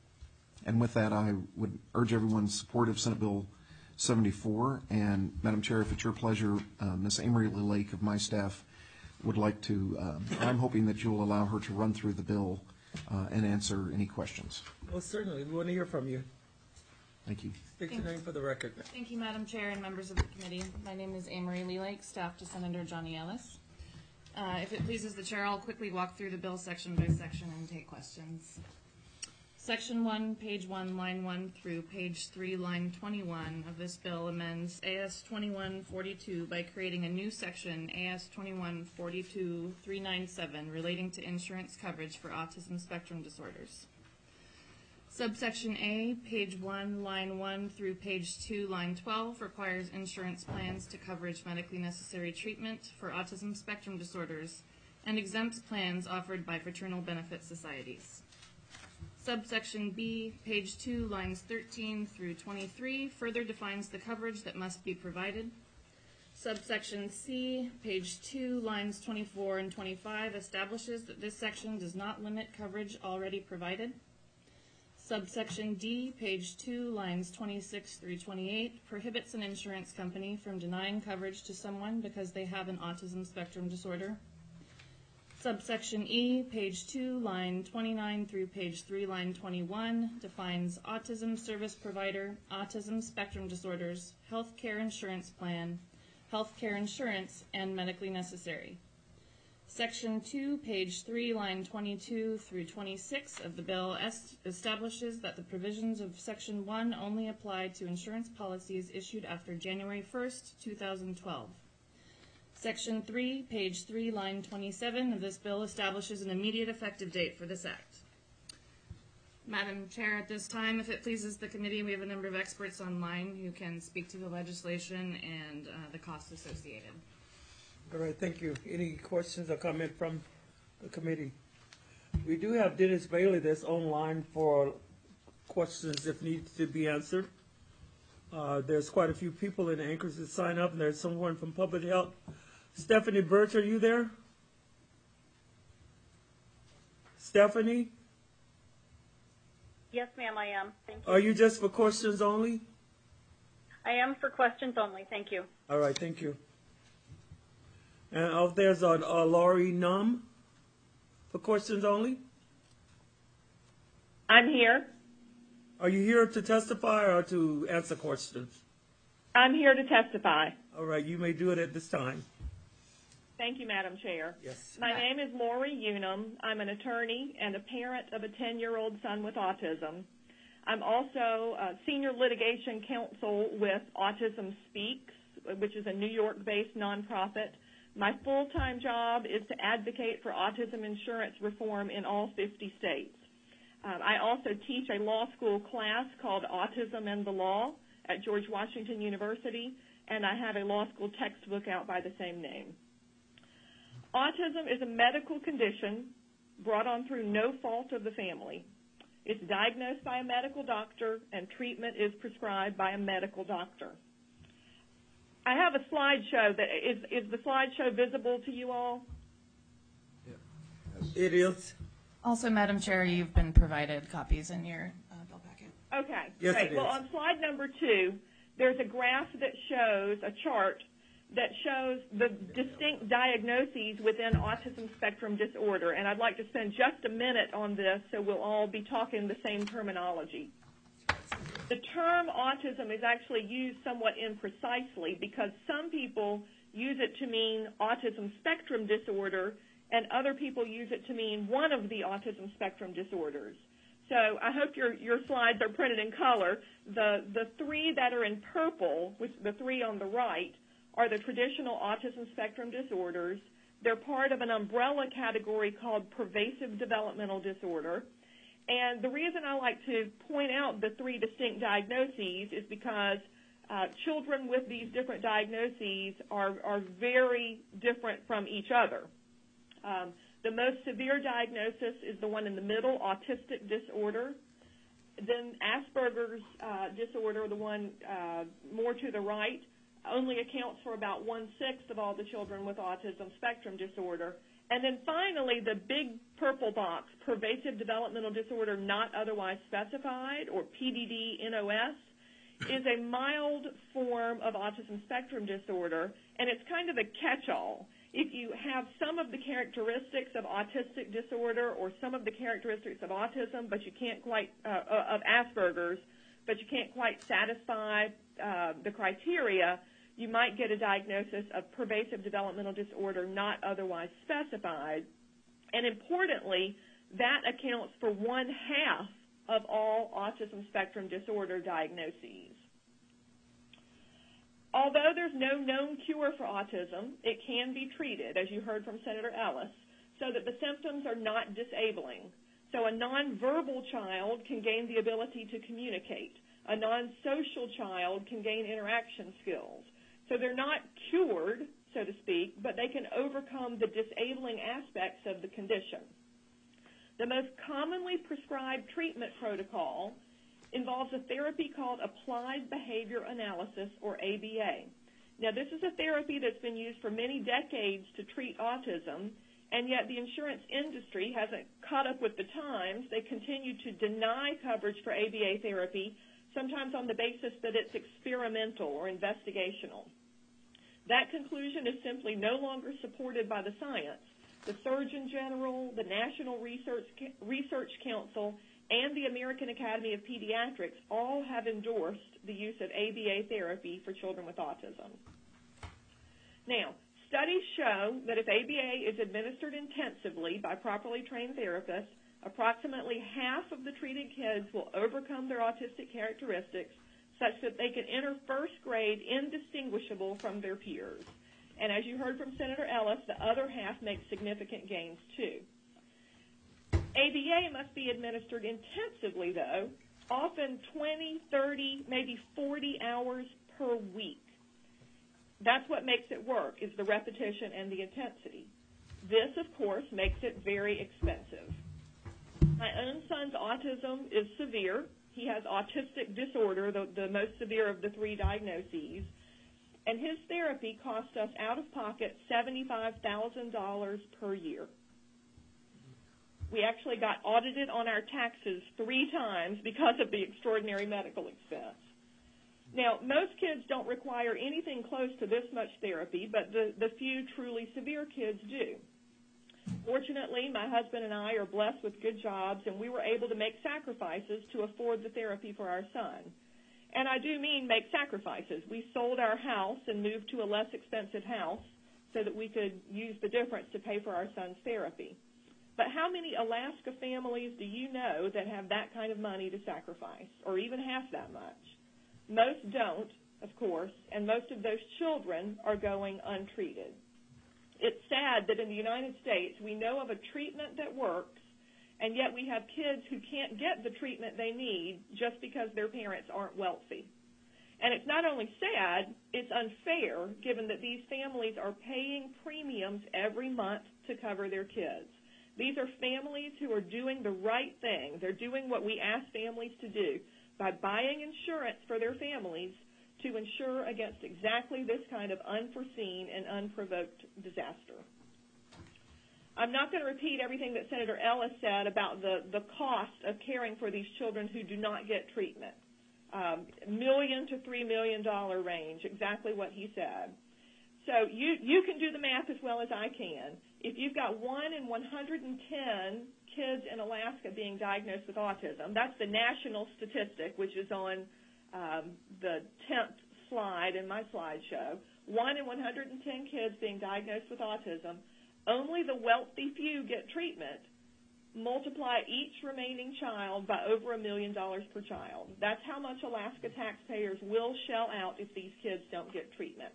And with that, I would urge everyone's support of Senate Bill seventy-four. And Madam Chair, if it's your pleasure, uh, Miz Amory Lake of my staff would like to, um, I'm hoping that you'll allow her to run through the bill uh, and answer any questions. Well, certainly. We want to hear from you. Thank you. State your name for the record. Thank you, Madam Chair and members of the committee. My name is Amory Lake, staff to Senator Johnny Ellis. Uh, if it pleases the chair, I'll quickly walk through the bill section by section and take questions. Section one, page one, line one through page three, line twenty-one of this bill amends A S twenty-one forty-two by creating a new section, A S twenty-one forty-two three ninety-seven, relating to insurance coverage for autism spectrum disorders. Subsection A, page one, line one through page two, line twelve, requires insurance plans to coverage medically necessary treatment for autism spectrum disorders and exempts plans offered by fraternal benefit societies. Subsection B, page two, lines thirteen through twenty-three, further defines the coverage that must be provided. Subsection C, page two, lines twenty-four and twenty-five, establishes that this section does not limit coverage already provided. Subsection D, page two, lines twenty-six through twenty-eight, prohibits an insurance company from denying coverage to someone because they have an autism spectrum disorder. Subsection E, page two, line twenty-nine through page three, line twenty-one, defines autism service provider, autism spectrum disorders, health care insurance plan, healthcare insurance, and medically necessary. Section two, page three, line twenty-two through twenty-six of the bill est- establishes that the provisions of Section one only apply to insurance policies issued after January first, two thousand twelve. Section three, page three, line twenty-seven of this bill establishes an immediate effective date for this act. Madam Chair, at this time, if it pleases the committee, we have a number of experts online who can speak to the legislation and uh, the costs associated. All right, thank you. Any questions or comment from the committee? We do have Dennis Bailey that's online for questions if needs to be answered. Uh, there's quite a few people in Anchorage that sign up, and there's someone from Public Health. Stephanie Birch, are you there? Stephanie? Yes, ma'am, I am. Thank you. Are you just for questions only? I am for questions only. Thank you. All right, thank you. And out there's a, a Laurie Num for questions only. I'm here. Are you here to testify or to answer questions? I'm here to testify. All right, you may do it at this time. Thank you, Madam Chair. Yes. My name is Lori Unum. I'm an attorney and a parent of a ten-year-old son with autism. I'm also a senior litigation counsel with Autism Speaks, which is a New York-based nonprofit. My full-time job is to advocate for autism insurance reform in all fifty states. Um, I also teach a law school class called Autism and the Law at George Washington University, and I have a law school textbook out by the same name. Autism is a medical condition brought on through no fault of the family. It's diagnosed by a medical doctor, and treatment is prescribed by a medical doctor. I have a slideshow. That is, is the slideshow visible to you all? It is. Also, Madam Chair, you've been provided copies in your uh, bill packet. Okay. Yes, great. it Well, is. on slide number two, there's a graph that shows, a chart, that shows the distinct diagnoses within autism spectrum disorder. And I'd like to spend just a minute on this so we'll all be talking the same terminology. The term autism is actually used somewhat imprecisely because some people use it to mean autism spectrum disorder and other people use it to mean one of the autism spectrum disorders. So I hope your, your slides are printed in color. The, the three that are in purple, which the three on the right, are the traditional autism spectrum disorders. They're part of an umbrella category called pervasive developmental disorder. And the reason I like to point out the three distinct diagnoses is because uh, children with these different diagnoses are, are very different from each other. Um, the most severe diagnosis is the one in the middle, autistic disorder. Then Asperger's uh, disorder, the one uh, more to the right, only accounts for about one-sixth of all the children with autism spectrum disorder. And then finally, the big purple box, pervasive developmental disorder not otherwise specified, or P D D N O S, is a mild form of autism spectrum disorder, and it's kind of a catch-all. If you have some of the characteristics of autistic disorder or some of the characteristics of autism, but you can't quite, uh, of Asperger's, but you can't quite satisfy uh, the criteria, you might get a diagnosis of pervasive developmental disorder not otherwise specified. And importantly, that accounts for one half of all autism spectrum disorder diagnoses. Although there's no known cure for autism, it can be treated, as you heard from Senator Ellis, so that the symptoms are not disabling. So a nonverbal child can gain the ability to communicate. A non-social child can gain interaction skills. So they're not cured, so to speak, but they can overcome the disabling aspects of the condition. The most commonly prescribed treatment protocol involves a therapy called Applied Behavior Analysis, or A B A. Now, this is a therapy that's been used for many decades to treat autism, and yet the insurance industry hasn't caught up with the times. They continue to deny coverage for A B A therapy, sometimes on the basis that it's experimental or investigational. That conclusion is simply no longer supported by the science. The Surgeon General, the National Research, Research Council, and the American Academy of Pediatrics all have endorsed the use of A B A therapy for children with autism. Now, studies show that if A B A is administered intensively by properly trained therapists, approximately half of the treated kids will overcome their autistic characteristics such that they can enter first grade indistinguishable from their peers. And as you heard from Senator Ellis, the other half makes significant gains too. A B A must be administered intensively, though, often twenty, thirty, maybe forty hours per week. That's what makes it work, is the repetition and the intensity. This, of course, makes it very expensive. My own son's autism is severe. He has autistic disorder, the, the most severe of the three diagnoses, and his therapy costs us out of pocket seventy-five thousand dollars per year. We actually got audited on our taxes three times because of the extraordinary medical expense. Now, most kids don't require anything close to this much therapy, but the, the few truly severe kids do. Fortunately, my husband and I are blessed with good jobs, and we were able to make sacrifices to afford the therapy for our son. And I do mean make sacrifices. We sold our house and moved to a less expensive house so that we could use the difference to pay for our son's therapy. But how many Alaska families do you know that have that kind of money to sacrifice, or even half that much? Most don't, of course, and most of those children are going untreated. It's sad that in the United States we know of a treatment that works, and yet we have kids who can't get the treatment they need just because their parents aren't wealthy. And it's not only sad, it's unfair given that these families are paying premiums every month to cover their kids. These are families who are doing the right thing. They're doing what we ask families to do by buying insurance for their families to insure against exactly this kind of unforeseen and unprovoked disaster. I'm not going to repeat everything that Senator Ellis said about the, the cost of caring for these children who do not get treatment. Um, million to three million dollar range, exactly what he said. So you, you can do the math as well as I can. If you've got one in one hundred ten kids in Alaska being diagnosed with autism, that's the national statistic, which is on um, the tenth slide in my slideshow. One in one hundred ten kids being diagnosed with autism, only the wealthy few get treatment. Multiply each remaining child by over a million dollars per child. That's how much Alaska taxpayers will shell out if these kids don't get treatment.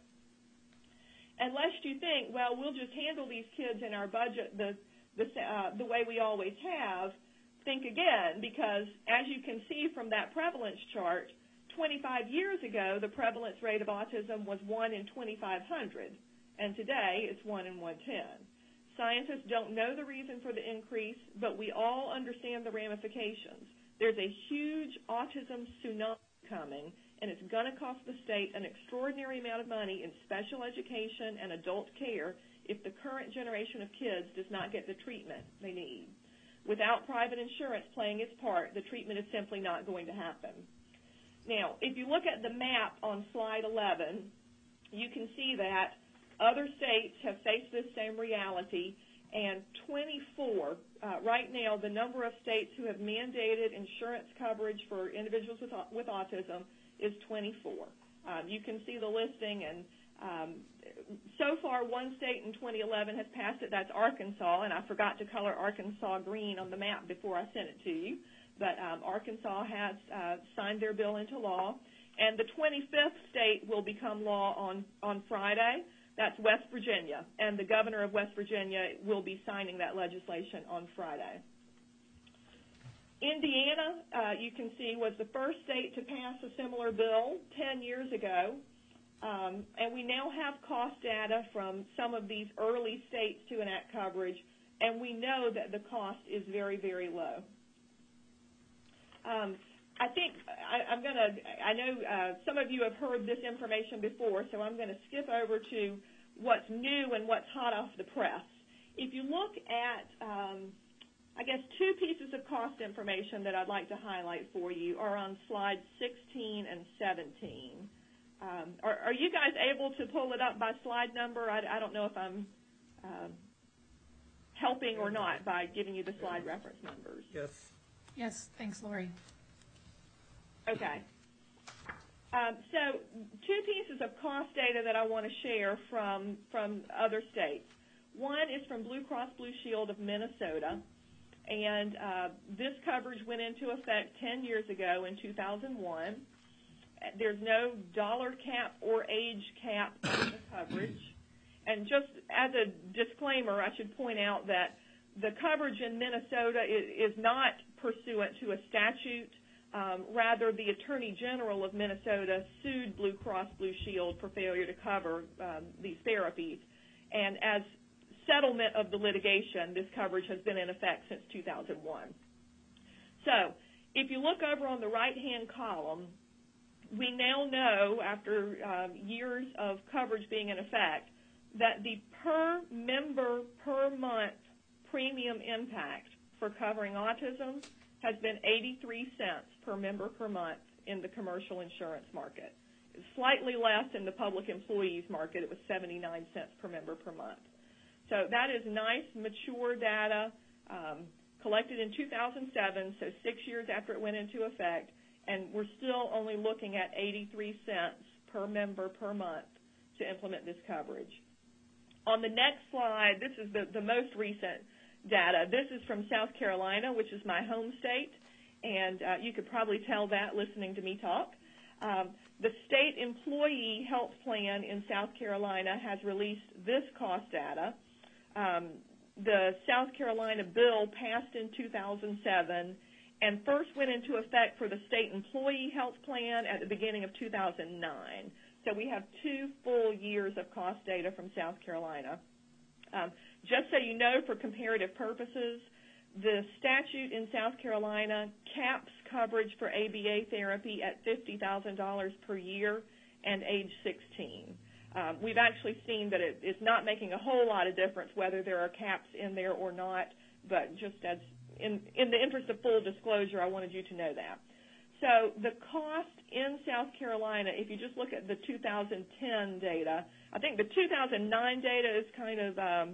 And lest you think, well, we'll just handle these kids in our budget the the, uh, the way we always have, think again, because as you can see from that prevalence chart, twenty-five years ago the prevalence rate of autism was one in twenty-five hundred, and today it's one in one hundred ten. Scientists don't know the reason for the increase, but we all understand the ramifications. There's a huge autism tsunami coming, and it's going to cost the state an extraordinary amount of money in special education and adult care if the current generation of kids does not get the treatment they need. Without private insurance playing its part, the treatment is simply not going to happen. Now, if you look at the map on slide eleven, you can see that other states have faced this same reality, and twenty-four, uh, right now, the number of states who have mandated insurance coverage for individuals with, with autism is twenty-four. Um, you can see the listing, and um, so far one state in twenty eleven has passed it. That's Arkansas, and I forgot to color Arkansas green on the map before I sent it to you, but um, Arkansas has uh, signed their bill into law, and the twenty-fifth state will become law on, on Friday. That's West Virginia, and the governor of West Virginia will be signing that legislation on Friday. Indiana, uh, you can see, was the first state to pass a similar bill ten years ago, um, and we now have cost data from some of these early states to enact coverage, and we know that the cost is very, very low. Um, I think I, I'm going to, I know uh, some of you have heard this information before, so I'm going to skip over to what's new and what's hot off the press. If you look at, um, I guess, two pieces of cost information that I'd like to highlight for you are on slides sixteen and seventeen. Um, are, are you guys able to pull it up by slide number? I, I don't know if I'm uh, helping or not by giving you the slide reference numbers. Yes. Yes, thanks, Lori. Okay. Um, so two pieces of cost data that I want to share from, from other states. One is from Blue Cross Blue Shield of Minnesota, and uh, this coverage went into effect ten years ago in two thousand one. There's no dollar cap or age cap on the coverage. And just as a disclaimer, I should point out that the coverage in Minnesota is, is not pursuant to a statute. Um, rather, the Attorney General of Minnesota sued Blue Cross Blue Shield for failure to cover um, these therapies. And as settlement of the litigation, this coverage has been in effect since two thousand one. So if you look over on the right-hand column, we now know, after um, years of coverage being in effect, that the per member per month premium impact for covering autism has been eighty-three cents per member per month in the commercial insurance market. It's slightly less in the public employees market. It was seventy-nine cents per member per month. So that is nice, mature data um, collected in two thousand seven, so six years after it went into effect, and we're still only looking at eighty-three cents per member per month to implement this coverage. On the next slide, this is the, the most recent data. This is from South Carolina, which is my home state, and uh, you could probably tell that listening to me talk. Um, the state employee health plan in South Carolina has released this cost data. Um, the South Carolina bill passed in two thousand seven and first went into effect for the state employee health plan at the beginning of two thousand nine. So we have two full years of cost data from South Carolina. Um, just so you know, for comparative purposes, the statute in South Carolina caps coverage for A B A therapy at fifty thousand dollars per year and age sixteen. Um, we've actually seen that it, it's not making a whole lot of difference whether there are caps in there or not, but just as in, in the interest of full disclosure, I wanted you to know that. So the cost in South Carolina, if you just look at the two thousand ten data, I think the two thousand nine data is kind of um,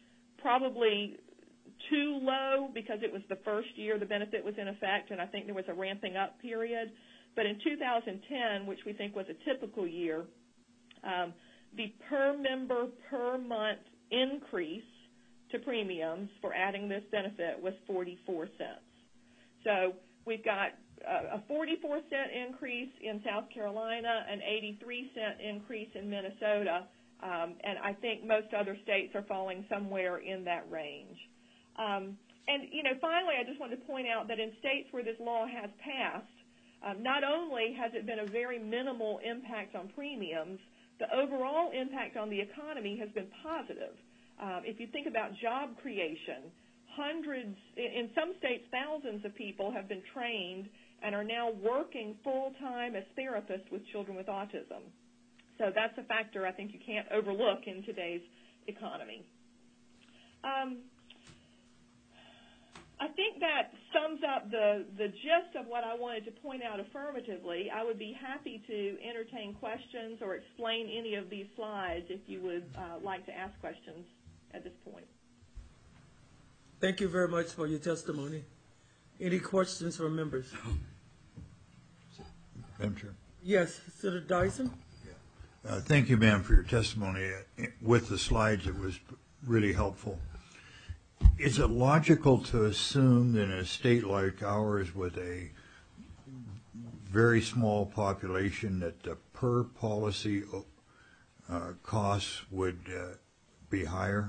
probably too low because it was the first year the benefit was in effect, and I think there was a ramping up period. But in two thousand ten, which we think was a typical year, um, the per member per month increase to premiums for adding this benefit was forty-four cents. So we've got a forty-four cent increase in South Carolina, an eighty-three cent increase in Minnesota, um, and I think most other states are falling somewhere in that range. Um, and, you know, finally, I just want to point out that in states where this law has passed, um, not only has it been a very minimal impact on premiums, the overall impact on the economy has been positive. Um, if you think about job creation, hundreds, in some states, thousands of people have been trained and are now working full-time as therapists with children with autism. So that's a factor I think you can't overlook in today's economy. Um, I think that sums up the, the gist of what I wanted to point out affirmatively. I would be happy to entertain questions or explain any of these slides if you would uh, like to ask questions at this point. Thank you very much for your testimony. Any questions from members? Madam Chair. Yes, Senator Dyson. Uh, thank you, ma'am, for your testimony. With the slides, it was really helpful. Is it logical to assume that in a state like ours with a very small population that the per policy uh, costs would uh, be higher?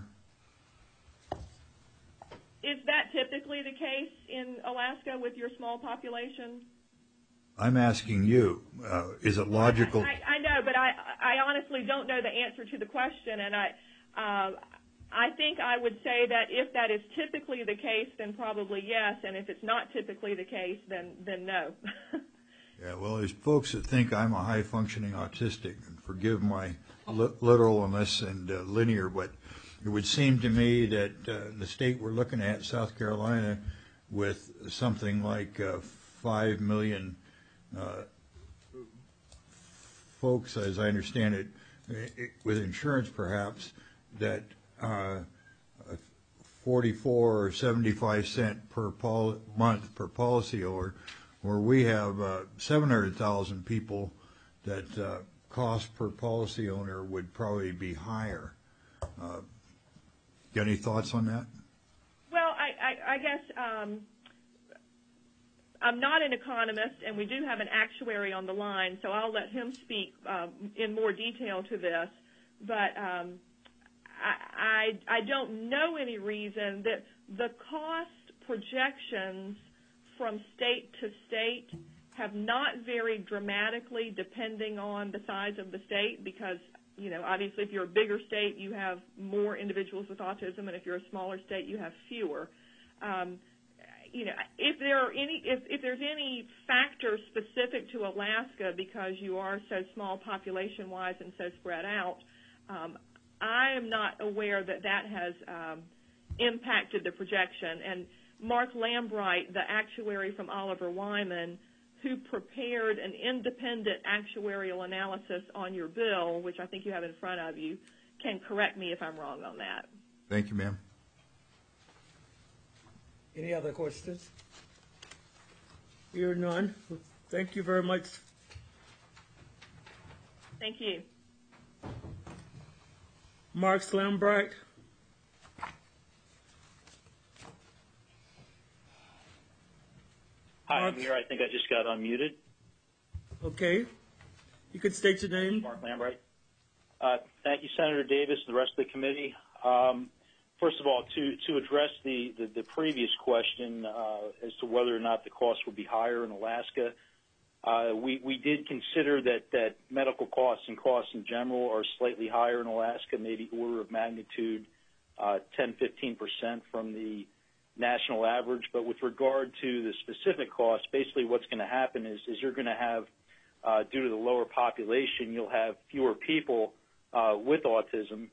Is that typically the case in Alaska with your small population? I'm asking you, uh, is it logical? I, I, I know, but I, I honestly don't know the answer to the question, and I, uh, I think I would say that if that is typically the case, then probably yes, and if it's not typically the case, then, then no. Yeah, well, there's folks that think I'm a high-functioning autistic, and forgive my li- literalness and uh, linear, but it would seem to me that uh, the state we're looking at, South Carolina, with something like uh, five million uh, folks, as I understand it, it, with insurance perhaps, that uh, forty-four or seventy-five cent per pol- month per policy, or where we have uh, seven hundred thousand people that uh, cost per policy owner would probably be higher. Uh, got any thoughts on that? Well, I, I, I guess um, I'm not an economist, and we do have an actuary on the line, so I'll let him speak um, in more detail to this. But um, I, I, I don't know any reason that the cost projections from state to state have not varied dramatically depending on the size of the state, because, you know, obviously if you're a bigger state, you have more individuals with autism, and if you're a smaller state, you have fewer. Um, you know, if there are any, if, if there's any factor specific to Alaska because you are so small population-wise and so spread out, um, I am not aware that that has um, impacted the projection. And Mark Lambright, the actuary from Oliver Wyman, who prepared an independent actuarial analysis on your bill, which I think you have in front of you, can correct me if I'm wrong on that. Thank you, ma'am. Any other questions? Hear none. Thank you very much. Thank you. Mark Lambright. Hi, I'm here. I think I just got unmuted. Okay. You can state your name. Mark Lambright. Uh, thank you, Senator Davis and the rest of the committee. Um, first of all, to, to address the, the, the previous question uh, as to whether or not the costs would be higher in Alaska, uh, we, we did consider that, that medical costs and costs in general are slightly higher in Alaska, maybe order of magnitude uh, ten, fifteen percent from the national average. But with regard to the specific costs, basically what's going to happen is, is you're going to have, uh, due to the lower population, you'll have fewer people uh, with autism,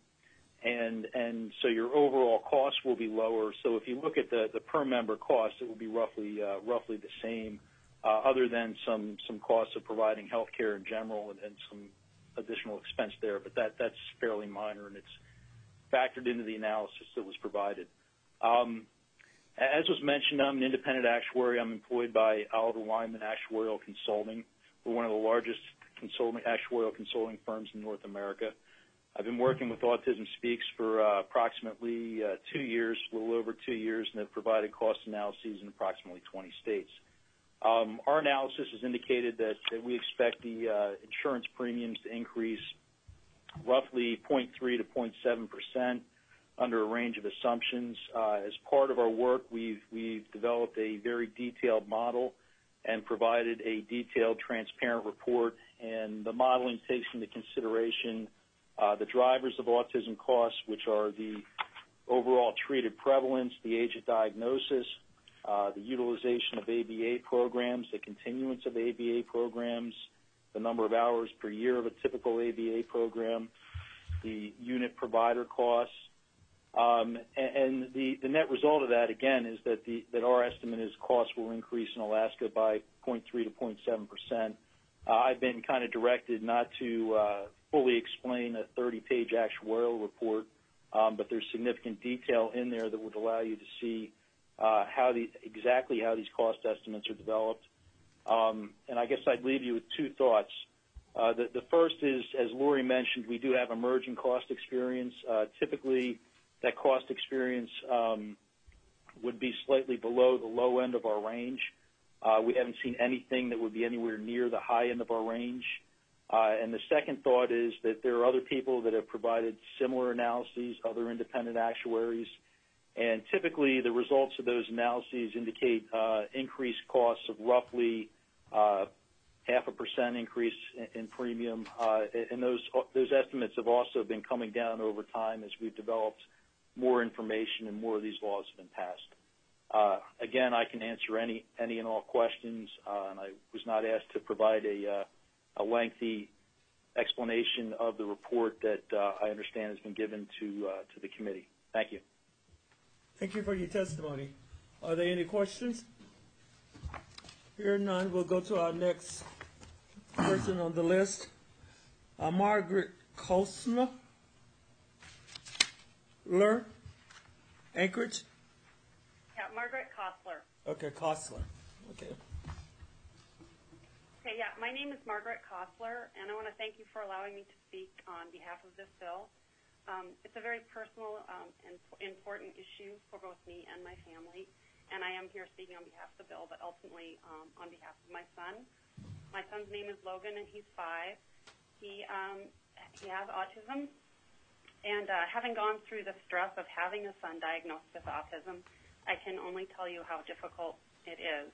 and and so your overall cost will be lower. So if you look at the, the per member cost, it will be roughly uh, roughly the same, uh, other than some, some costs of providing health care in general and, and some additional expense there. But that that's fairly minor, and it's factored into the analysis that was provided. Um, As was mentioned, I'm an independent actuary. I'm employed by Oliver Wyman Actuarial Consulting. We're one of the largest consulting, actuarial consulting firms in North America. I've been working with Autism Speaks for uh, approximately uh, two years, a little over two years, and have provided cost analyses in approximately twenty states. Um, our analysis has indicated that, that we expect the uh, insurance premiums to increase roughly zero point three to zero point seven percent. Under a range of assumptions. Uh, as part of our work, we've, we've developed a very detailed model and provided a detailed, transparent report. And the modeling takes into consideration uh, the drivers of autism costs, which are the overall treated prevalence, the age of diagnosis, uh, the utilization of A B A programs, the continuance of A B A programs, the number of hours per year of a typical A B A program, the unit provider costs. Um, and and the, the net result of that, again, is that the that our estimate is costs will increase in Alaska by zero point three to zero point seven percent. Uh, I've been kind of directed not to uh, fully explain a thirty-page actuarial report, um, but there's significant detail in there that would allow you to see uh, how the exactly how these cost estimates are developed. Um, and I guess I'd leave you with two thoughts. Uh, the, the first is, as Lori mentioned, we do have emerging cost experience. Uh, typically, that cost experience um, would be slightly below the low end of our range. Uh, we haven't seen anything that would be anywhere near the high end of our range. Uh, and the second thought is that there are other people that have provided similar analyses, other independent actuaries, and typically the results of those analyses indicate uh, increased costs of roughly uh, half a percent increase in, in premium. Uh, and those those estimates have also been coming down over time as we've developed more information and more of these laws have been passed. Uh, again, I can answer any any and all questions, uh, and I was not asked to provide a, uh, a lengthy explanation of the report that uh, I understand has been given to uh, to the committee. Thank you. Thank you for your testimony. Are there any questions? Here none. We'll go to our next person on the list, uh, Margaret Kostler. Lur, Anchorage? Yeah, Margaret Kostler. Okay, Kostler. Okay. Okay, yeah, my name is Margaret Kostler, and I want to thank you for allowing me to speak on behalf of this bill. Um, it's a very personal um, and important issue for both me and my family, and I am here speaking on behalf of the bill, but ultimately um, on behalf of my son. My son's name is Logan, and he's five. He um, he has autism, and uh, having gone through the stress of having a son diagnosed with autism, I can only tell you how difficult it is.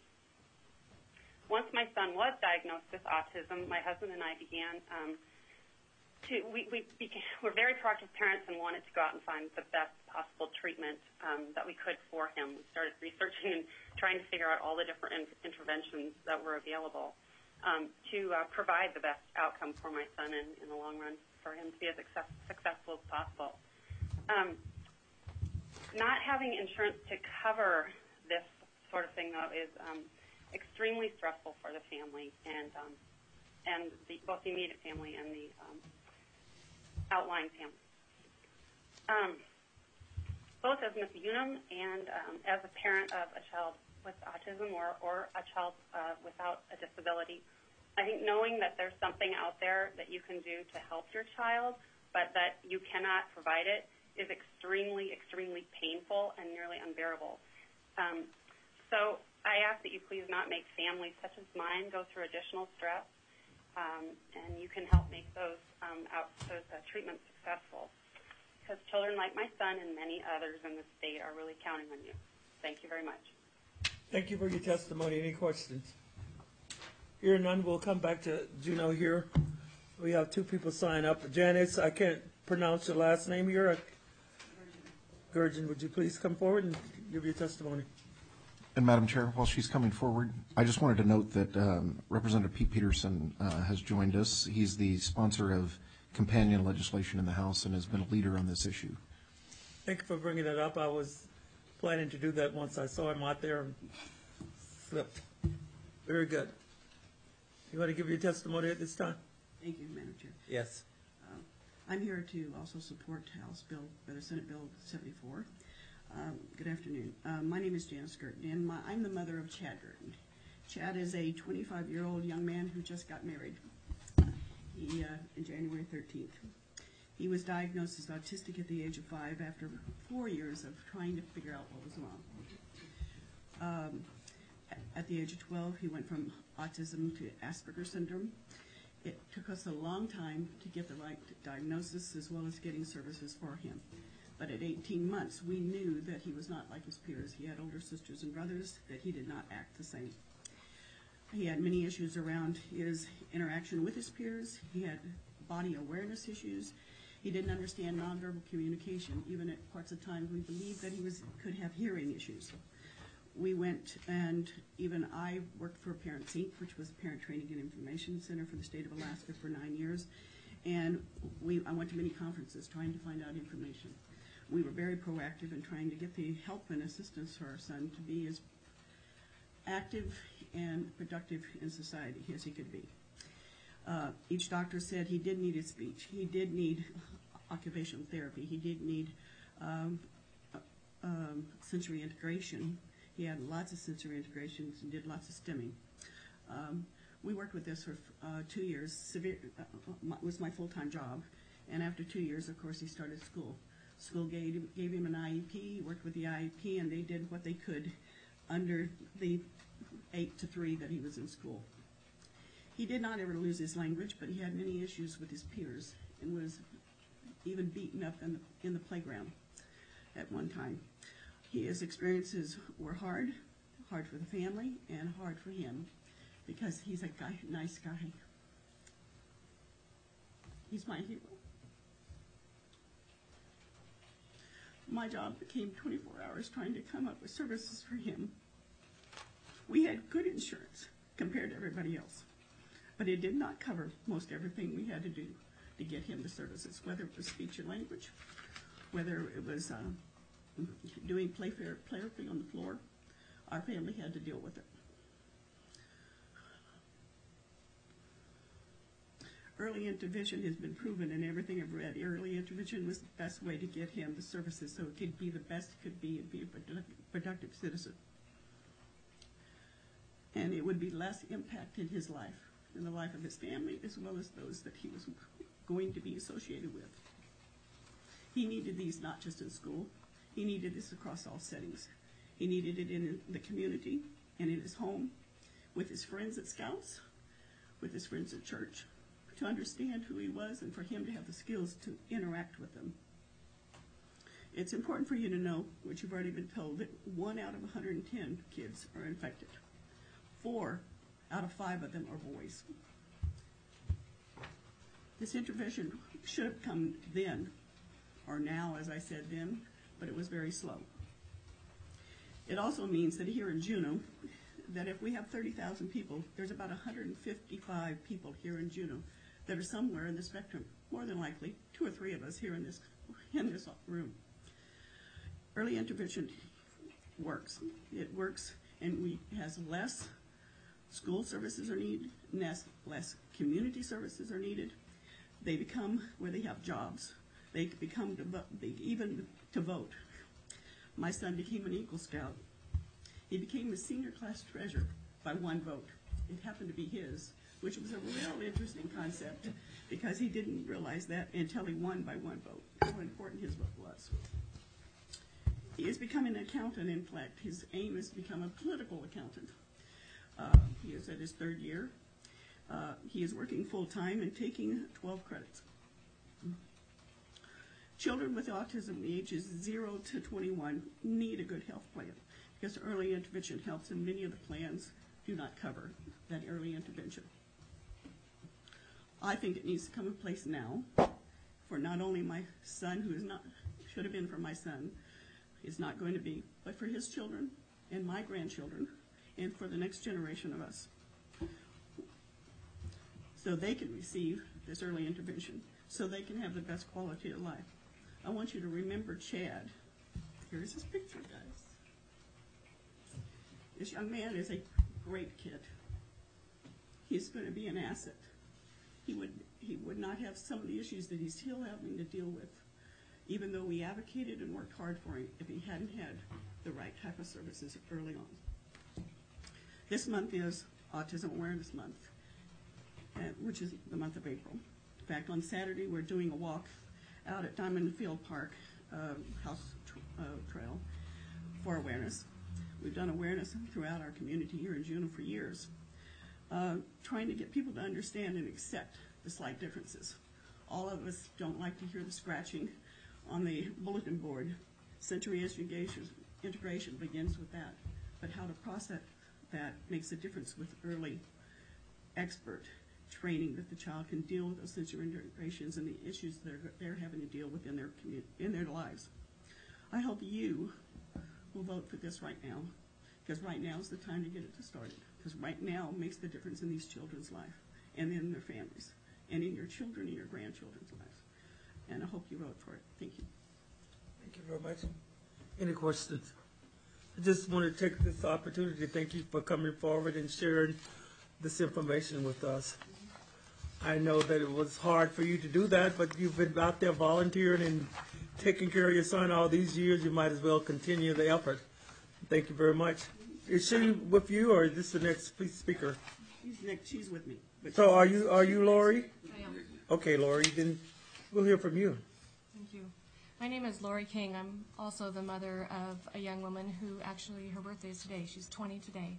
Once my son was diagnosed with autism, my husband and I began um, to, we, we became, we're very proactive parents and wanted to go out and find the best possible treatment um, that we could for him. We started researching and trying to figure out all the different in- interventions that were available um, to uh, provide the best outcome for my son and in the long run for him to be as success- successful as possible. Um, not having insurance to cover this sort of thing, though, is um, extremely stressful for the family and um, and the, both the immediate family and the um, outlying family. Um, both as Miz Unum and um, as a parent of a child with autism or, or a child uh, without a disability, I think knowing that there's something out there that you can do to help your child, but that you cannot provide it, is extremely, extremely painful and nearly unbearable. Um, so I ask that you please not make families such as mine go through additional stress, um, and you can help make those um, out, those uh, treatments successful. Because children like my son and many others in the state are really counting on you. Thank you very much. Thank you for your testimony. Any questions? Here none, we'll come back to Juno here. We have two people sign up. Janice, I can't pronounce your last name here. Gurgen, would you please come forward and give your testimony? And Madam Chair, while she's coming forward, I just wanted to note that um, Representative Pete Peterson uh, has joined us. He's the sponsor of companion legislation in the House and has been a leader on this issue. Thank you for bringing it up. I was planning to do that once I saw him out there and slipped. Very good. You want to give your testimony at this time? Thank you, Madam Chair. Yes. Uh, I'm here to also support House Bill, uh, Senate Bill seventy-four. Um, good afternoon. Uh, my name is Janice Gurton, and my, I'm the mother of Chad Gurton. Chad is a twenty-five-year-old young man who just got married he, uh, on January thirteenth. He was diagnosed as autistic at the age of five after four years of trying to figure out what was wrong. Um, at the age of twelve, he went from autism to Asperger's syndrome. It took us a long time to get the right diagnosis as well as getting services for him. But at eighteen months, we knew that he was not like his peers. He had older sisters and brothers, that he did not act the same. He had many issues around his interaction with his peers. He had body awareness issues. He didn't understand nonverbal communication. Even at parts of time, we believed that he was could have hearing issues. We went, and even I worked for Parents Incorporated, which was a parent training and information center for the state of Alaska for nine years. And we, I went to many conferences trying to find out information. We were very proactive in trying to get the help and assistance for our son to be as active and productive in society as he could be. Uh, each doctor said he did need his speech. He did need occupational therapy. He did need um, uh, um, sensory integration. He had lots of sensory integrations and did lots of stimming. Um, we worked with this for uh, two years. Severe, uh, my, was my full-time job. And after two years, of course, he started school. School gave, gave him an I E P, he worked with the I E P, and they did what they could under the eight to three that he was in school. He did not ever lose his language, but he had many issues with his peers and was even beaten up in the, in the playground at one time. His experiences were hard, hard for the family and hard for him because he's a guy, nice guy. He's my hero. My job became twenty-four hours trying to come up with services for him. We had good insurance compared to everybody else, but it did not cover most everything we had to do to get him the services, whether it was speech and language, whether it was uh, doing play therapy on the floor. Our family had to deal with it. Early intervention has been proven in everything I've read. Early intervention was the best way to get him the services so it could be the best it could be and be a productive citizen. And it would be less impact in his life in the life of his family as well as those that he was going to be associated with. He needed these not just in school. He needed this across all settings. He needed it in the community and in his home, with his friends at Scouts, with his friends at church, to understand who he was and for him to have the skills to interact with them. It's important for you to know, which you've already been told, that one out of one hundred ten kids are infected. Four out of five of them are boys. This intervention should have come then, or now, as I said then, but it was very slow. It also means that here in Juneau, that if we have thirty thousand people, there's about one hundred fifty-five people here in Juneau that are somewhere in the spectrum, more than likely, two or three of us here in this, in this room. Early intervention works. It works, and we has less school services are needed, less, less community services are needed. They become where they have jobs. They become to vo- they even to vote. My son became an Eagle Scout. He became the senior class treasurer by one vote. It happened to be his, which was a real interesting concept because he didn't realize that until he won by one vote, how important his vote was. He is becoming an accountant, in fact. His aim is to become a political accountant. Uh, he is at his third year. Uh, he is working full-time and taking twelve credits. Children with autism ages zero to twenty-one need a good health plan because early intervention helps, and many of the plans do not cover that early intervention. I think it needs to come in place now for not only my son, who is not, should have been for my son, is not going to be, but for his children and my grandchildren and for the next generation of us, so they can receive this early intervention, so they can have the best quality of life. I want you to remember Chad. Here's his picture, guys. This young man is a great kid. He's going to be an asset. He would, he would not have some of the issues that he's still having to deal with, even though we advocated and worked hard for him, if he hadn't had the right type of services early on. This month is Autism Awareness Month, uh, which is the month of April. In fact, on Saturday, we're doing a walk out at Diamond Field Park uh, House tr- uh, Trail for awareness. We've done awareness throughout our community here in Juneau for years, uh, trying to get people to understand and accept the slight differences. All of us don't like to hear the scratching on the bulletin board. Sensory integration, integration begins with that, but how to process that makes a difference with early expert training that the child can deal with those sensory integrations and the issues they're, they're having to deal with in their community, in their lives. I hope you will vote for this right now, because right now is the time to get it started, because right now makes the difference in these children's life and in their families and in your children and your grandchildren's lives. And I hope you vote for it. Thank you. Thank you very much. Any questions? I just want to take this opportunity to thank you for coming forward and sharing this information with us. I know that it was hard for you to do that, but you've been out there volunteering and taking care of your son all these years. You might as well continue the effort. Thank you very much. Is she with you, or is this the next speaker? She's next. She's with me. But So are you, are you Lori? I am. Okay, Lori, then we'll hear from you. Thank you. My name is Lori King. I'm also the mother of a young woman who actually, her birthday is today. She's twenty today.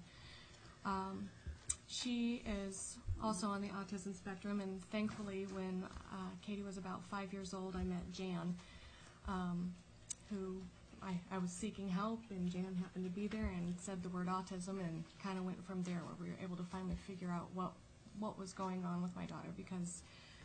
Um, she is also on the autism spectrum, and thankfully when uh, Katie was about five years old, I met Jan, um, who I, I was seeking help, and Jan happened to be there and said the word autism, and kind of went from there, where we were able to finally figure out what, what was going on with my daughter, because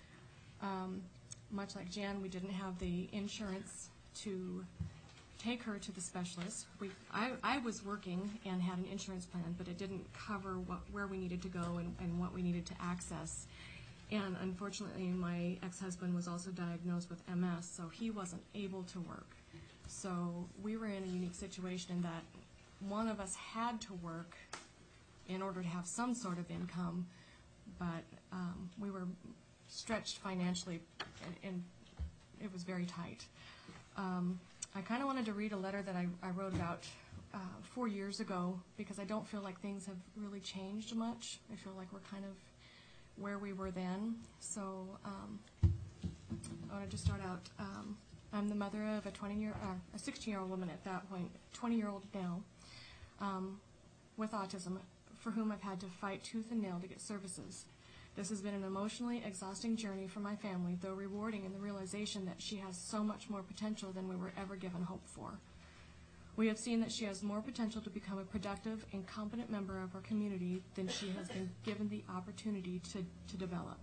um, much like Jan, we didn't have the insurance to take her to the specialist. We, I, I was working and had an insurance plan, but it didn't cover what, where we needed to go and, and what we needed to access. And unfortunately, my ex-husband was also diagnosed with M S, so he wasn't able to work. So we were in a unique situation in that one of us had to work in order to have some sort of income, but um, we were stretched financially, and, and it was very tight. Um, I kind of wanted to read a letter that I, I wrote about uh, four years ago, because I don't feel like things have really changed much. I feel like we're kind of where we were then. So um, I wanted to start out. Um, I'm the mother of a twenty-year, uh, a sixteen-year-old woman at that point, twenty-year-old now, um, with autism, for whom I've had to fight tooth and nail to get services. This has been an emotionally exhausting journey for my family, though rewarding in the realization that she has so much more potential than we were ever given hope for. We have seen that she has more potential to become a productive and competent member of our community than she has been given the opportunity to, to develop.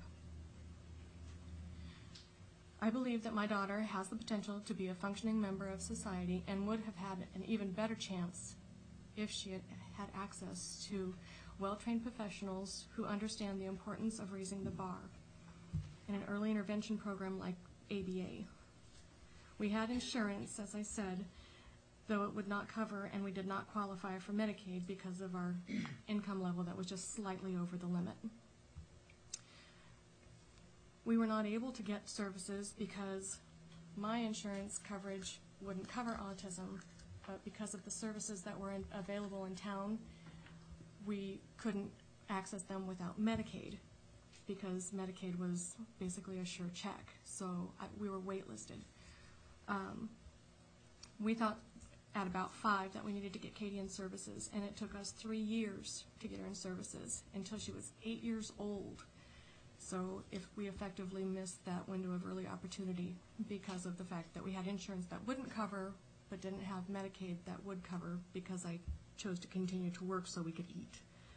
I believe that my daughter has the potential to be a functioning member of society and would have had an even better chance if she had had access to well-trained professionals who understand the importance of raising the bar in an early intervention program like A B A. We had insurance, as I said, though it would not cover, and we did not qualify for Medicaid because of our income level that was just slightly over the limit. We were not able to get services because my insurance coverage wouldn't cover autism, but because of the services that were in, available in town, we couldn't access them without Medicaid, because Medicaid was basically a sure check, so I, we were waitlisted. Um, we thought at about five that we needed to get Katie in services, and it took us three years to get her in services until she was eight years old. So if we effectively missed that window of early opportunity because of the fact that we had insurance that wouldn't cover but didn't have Medicaid that would cover, because I chose to continue to work so we could eat.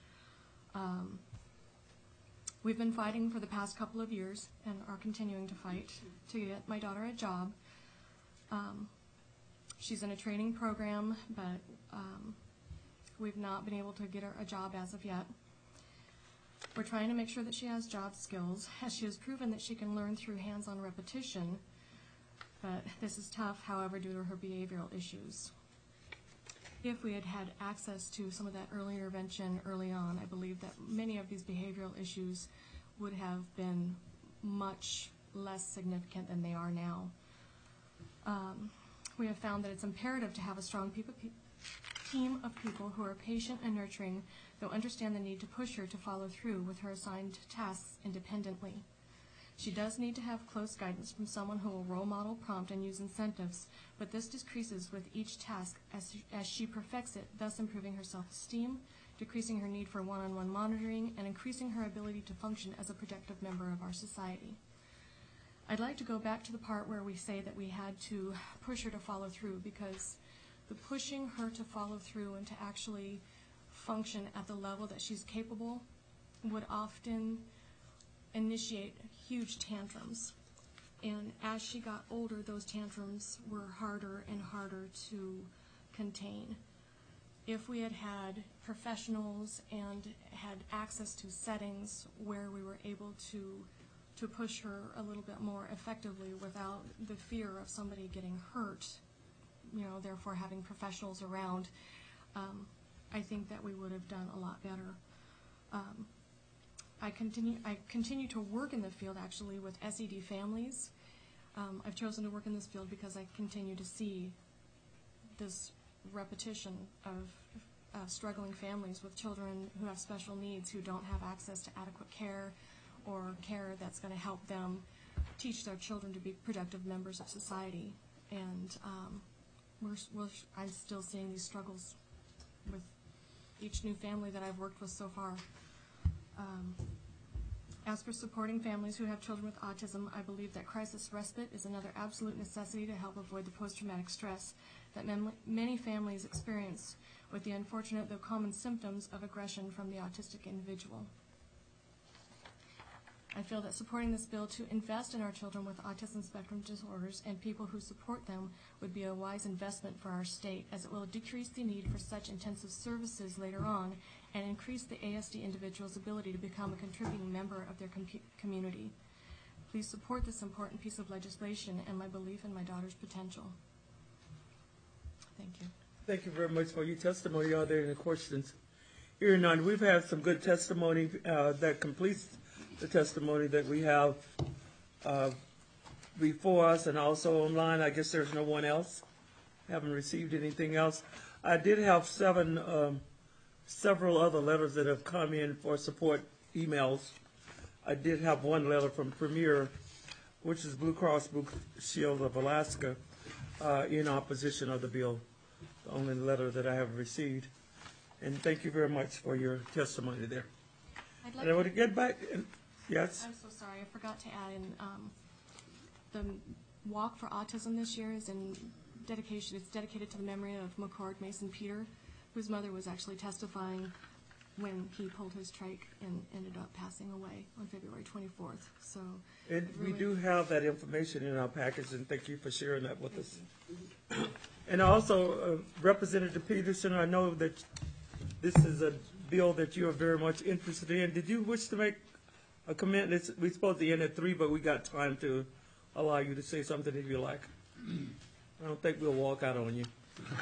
Um, we've been fighting for the past couple of years and are continuing to fight to get my daughter a job. Um, she's in a training program, but um, we've not been able to get her a job as of yet. We're trying to make sure that she has job skills, as she has proven that she can learn through hands-on repetition, but this is tough, however, due to her behavioral issues. If we had had access to some of that early intervention early on, I believe that many of these behavioral issues would have been much less significant than they are now. Um, we have found that it's imperative to have a strong people, pe team of people who are patient and nurturing, though understand the need to push her to follow through with her assigned tasks independently. She does need to have close guidance from someone who will role model, prompt, and use incentives, but this decreases with each task as, as she perfects it, thus improving her self-esteem, decreasing her need for one-on-one monitoring, and increasing her ability to function as a productive member of our society. I'd like to go back to the part where we say that we had to push her to follow through, because the pushing her to follow through and to actually function at the level that she's capable would often initiate huge tantrums. And as she got older, those tantrums were harder and harder to contain. If we had had professionals and had access to settings where we were able to to push her a little bit more effectively without the fear of somebody getting hurt, you know, therefore having professionals around, um, I think that we would have done a lot better. Um, I continue, I continue to work in the field actually with S E D families. Um, I've chosen to work in this field because I continue to see this repetition of uh, struggling families with children who have special needs, who don't have access to adequate care or care that's going to help them teach their children to be productive members of society. And um, we're, we're, I'm still seeing these struggles with each new family that I've worked with so far. Um, as for supporting families who have children with autism, I believe that crisis respite is another absolute necessity to help avoid the post-traumatic stress that many families experience with the unfortunate though common symptoms of aggression from the autistic individual. I feel that supporting this bill to invest in our children with autism spectrum disorders and people who support them would be a wise investment for our state, as it will decrease the need for such intensive services later on and increase the A S D individual's ability to become a contributing member of their com community. Please support this important piece of legislation and my belief in my daughter's potential. Thank you. Thank you very much for your testimony. Are there any questions? Hearing none, we've had some good testimony uh, that completes the testimony that we have uh, before us and also online. I guess there's no one else. Haven't received anything else. I did have seven, um, several other letters that have come in for support emails. I did have one letter from Premier, which is Blue Cross Blue Shield of Alaska, uh, in opposition of the bill, the only letter that I have received. And thank you very much for your testimony there. I'd like And I want to to get back, and, yes? I'm so sorry, I forgot to add in, um, the Walk for Autism this year is in dedication, it's dedicated to the memory of McCord Mason Peter, whose mother was actually testifying when he pulled his trach and ended up passing away on February twenty-fourth. So, And we really- do have that information in our package, and thank you for sharing that with us. And also, uh, Representative Peterson, I know that this is a bill that you are very much interested in. Did you wish to make a comment? It's, we're supposed to end at three, but we got time to allow you to say something if you like. I don't think we'll walk out on you.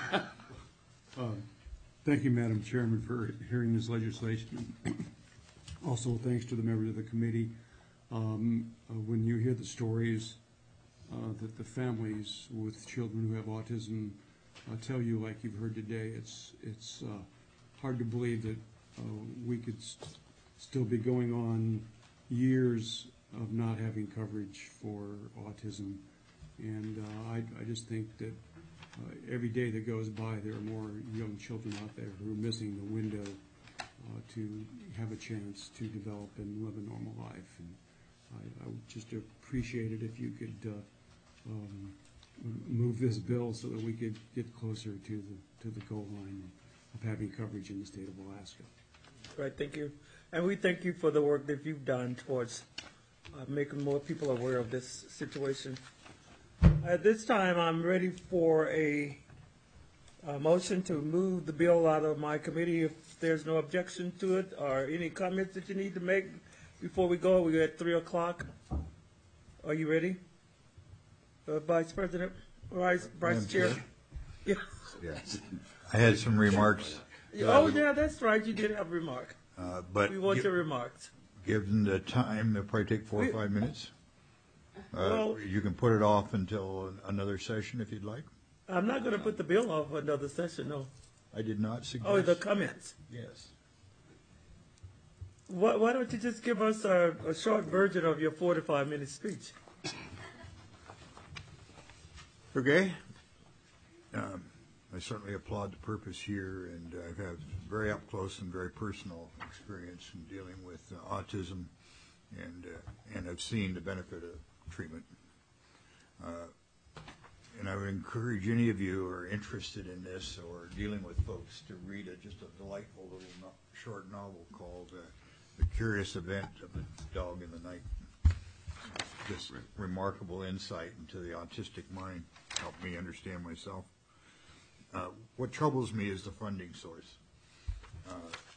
Uh, Thank you, Madam Chairman, for hearing this legislation. Also, thanks to the members of the committee. Um, uh, when you hear the stories uh, that the families with children who have autism uh, tell you, like you've heard today, it's it's uh, hard to believe that uh, we could st still be going on years of not having coverage for autism. And uh, I, I just think that Uh, every day that goes by, there are more young children out there who are missing the window uh, to have a chance to develop and live a normal life. And I, I would just appreciate it if you could uh, um, move this bill so that we could get closer to the to the goal line of having coverage in the state of Alaska. Right, thank you. And we thank you for the work that you've done towards uh, making more people aware of this situation. At this time, I'm ready for a, a motion to move the bill out of my committee if there's no objection to it, or any comments that you need to make before we go. We're at three o'clock. Are you ready? Uh, Vice President, Vice, Vice Chair? Yeah. Yes. I had some remarks. Oh, yeah, that's right. You did have a remark. Uh, but We want gi- your remarks. Given the time, it'll probably take four or We- five minutes. Uh, Well- you can put it off until another session if you'd like. I'm not going to put the bill off for another session, no. I did not suggest. Oh, the comments. Yes. Why, why don't you just give us a, a short version of your forty-five minute speech? Okay. Um, I certainly applaud the purpose here, and I've had very up close and very personal experience in dealing with uh, autism, and uh, and I've seen the benefit of treatment. Uh, and I would encourage any of you who are interested in this or dealing with folks to read a, just a delightful little no, short novel called uh, The Curious Event of the Dog in the Night. This remarkable insight into the autistic mind helped me understand myself. Uh, what troubles me is the funding source. Uh,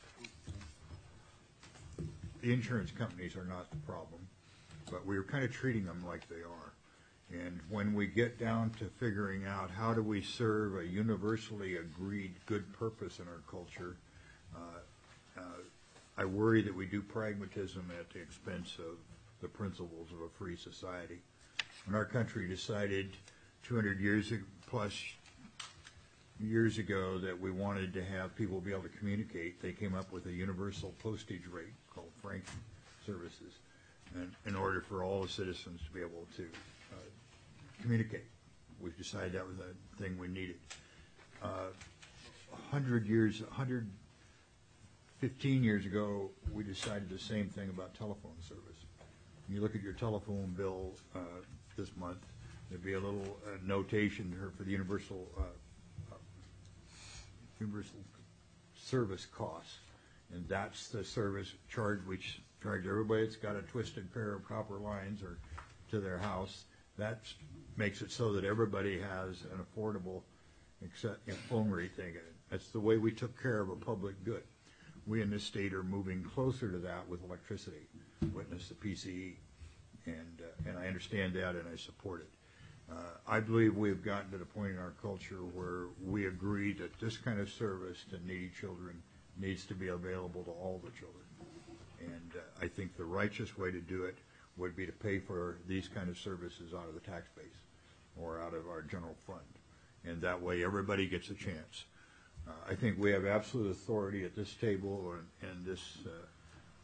the insurance companies are not the problem, but we're kind of treating them like they are. And when we get down to figuring out how do we serve a universally agreed good purpose in our culture, uh, uh, I worry that we do pragmatism at the expense of the principles of a free society. When our country decided two hundred years ag- plus years ago that we wanted to have people be able to communicate, they came up with a universal postage rate called franking services, and in order for all the citizens to be able to uh, communicate. We decided that was a thing we needed. Uh, a hundred years, a hundred fifteen years ago, we decided the same thing about telephone service. When you look at your telephone bill uh, this month, there'd be a little uh, notation here for the universal uh, uh, universal service costs, and that's the service charge which charge everybody that's got a twisted pair of copper lines or to their house. That makes it so that everybody has an affordable except, you know, phone rate thing. That's the way we took care of a public good. We in this state are moving closer to that with electricity. Witness the P C E, and uh, and I understand that and I support it. Uh, I believe we've gotten to the point in our culture where we agree that this kind of service to needy children needs to be available to all the children. And uh, I think the righteous way to do it would be to pay for these kind of services out of the tax base or out of our general fund. And that way everybody gets a chance. Uh, I think we have absolute authority at this table and, and this uh,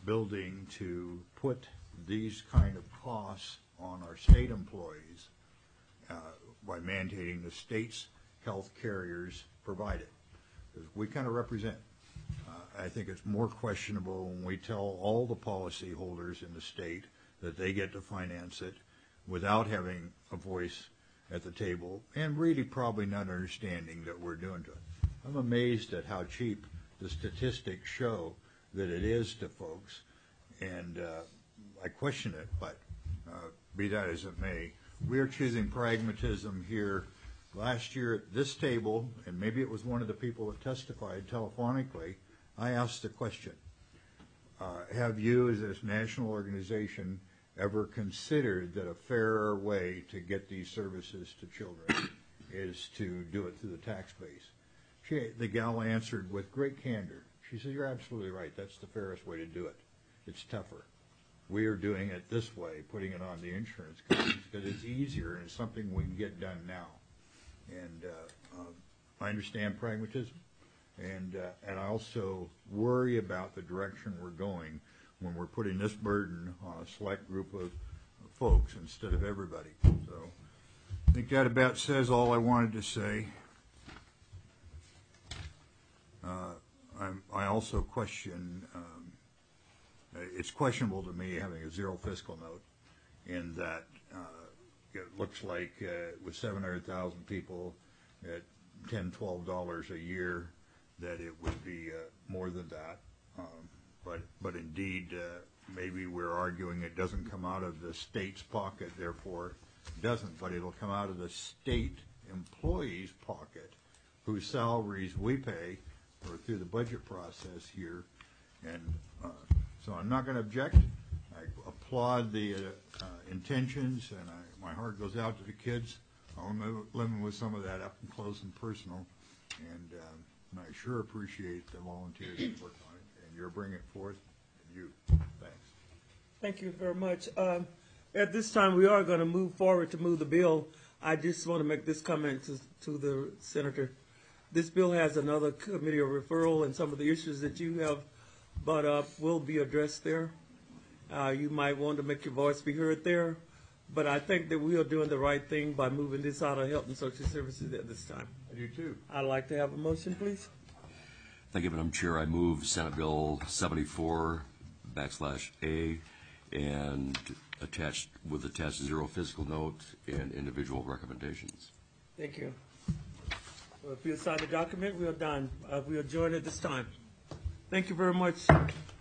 building to put these kind of costs on our state employees uh, by mandating the state's health carriers provide it. Because we kind of represent. Uh, I think it's more questionable when we tell all the policyholders in the state that they get to finance it without having a voice at the table and really probably not understanding that we're doing to it. I'm amazed at how cheap the statistics show that it is to folks, and uh, I question it, but uh, be that as it may, we are choosing pragmatism here. Last year at this table, and maybe it was one of the people that testified telephonically, I asked the question, uh, have you as this national organization ever considered that a fairer way to get these services to children is to do it through the tax base? She, the gal answered with great candor. She said, you're absolutely right. That's the fairest way to do it. It's tougher. We are doing it this way, putting it on the insurance companies because it's easier and it's something we can get done now. And uh, uh, I understand pragmatism, and uh, and I also worry about the direction we're going when we're putting this burden on a select group of folks instead of everybody. So I think that about says all I wanted to say. Uh, I'm, I also question, um, it's questionable to me having a zero fiscal note in that uh, it looks like uh, with seven hundred thousand people at ten, twelve dollars a year that it would be uh, more than that. Um, but, but indeed, uh, maybe we're arguing it doesn't come out of the state's pocket, therefore it doesn't, but it'll come out of the state employees' pocket whose salaries we pay or through the budget process here. And uh, so I'm not going to object. I applaud the uh, uh, intentions, and I, my heart goes out to the kids. I'm living with some of that up and close and personal, and, um, and I sure appreciate the volunteers that work on it, and you're bringing it forth, and you. Thanks. Thank you very much. Um, at this time, we are going to move forward to move the bill. I just want to make this comment to, to the senator. This bill has another committee of referral, and some of the issues that you have brought up will be addressed there. Uh, you might want to make your voice be heard there, but I think that we are doing the right thing by moving this out of Health and Social Services at this time. I do too. I'd like to have a motion, please. Thank you, Madam Chair. I move Senate Bill seventy-four backslash A and attached with attached zero fiscal note and individual recommendations. Thank you. Well, if you sign the document, we are done. Uh, we adjourn at this time. Thank you very much.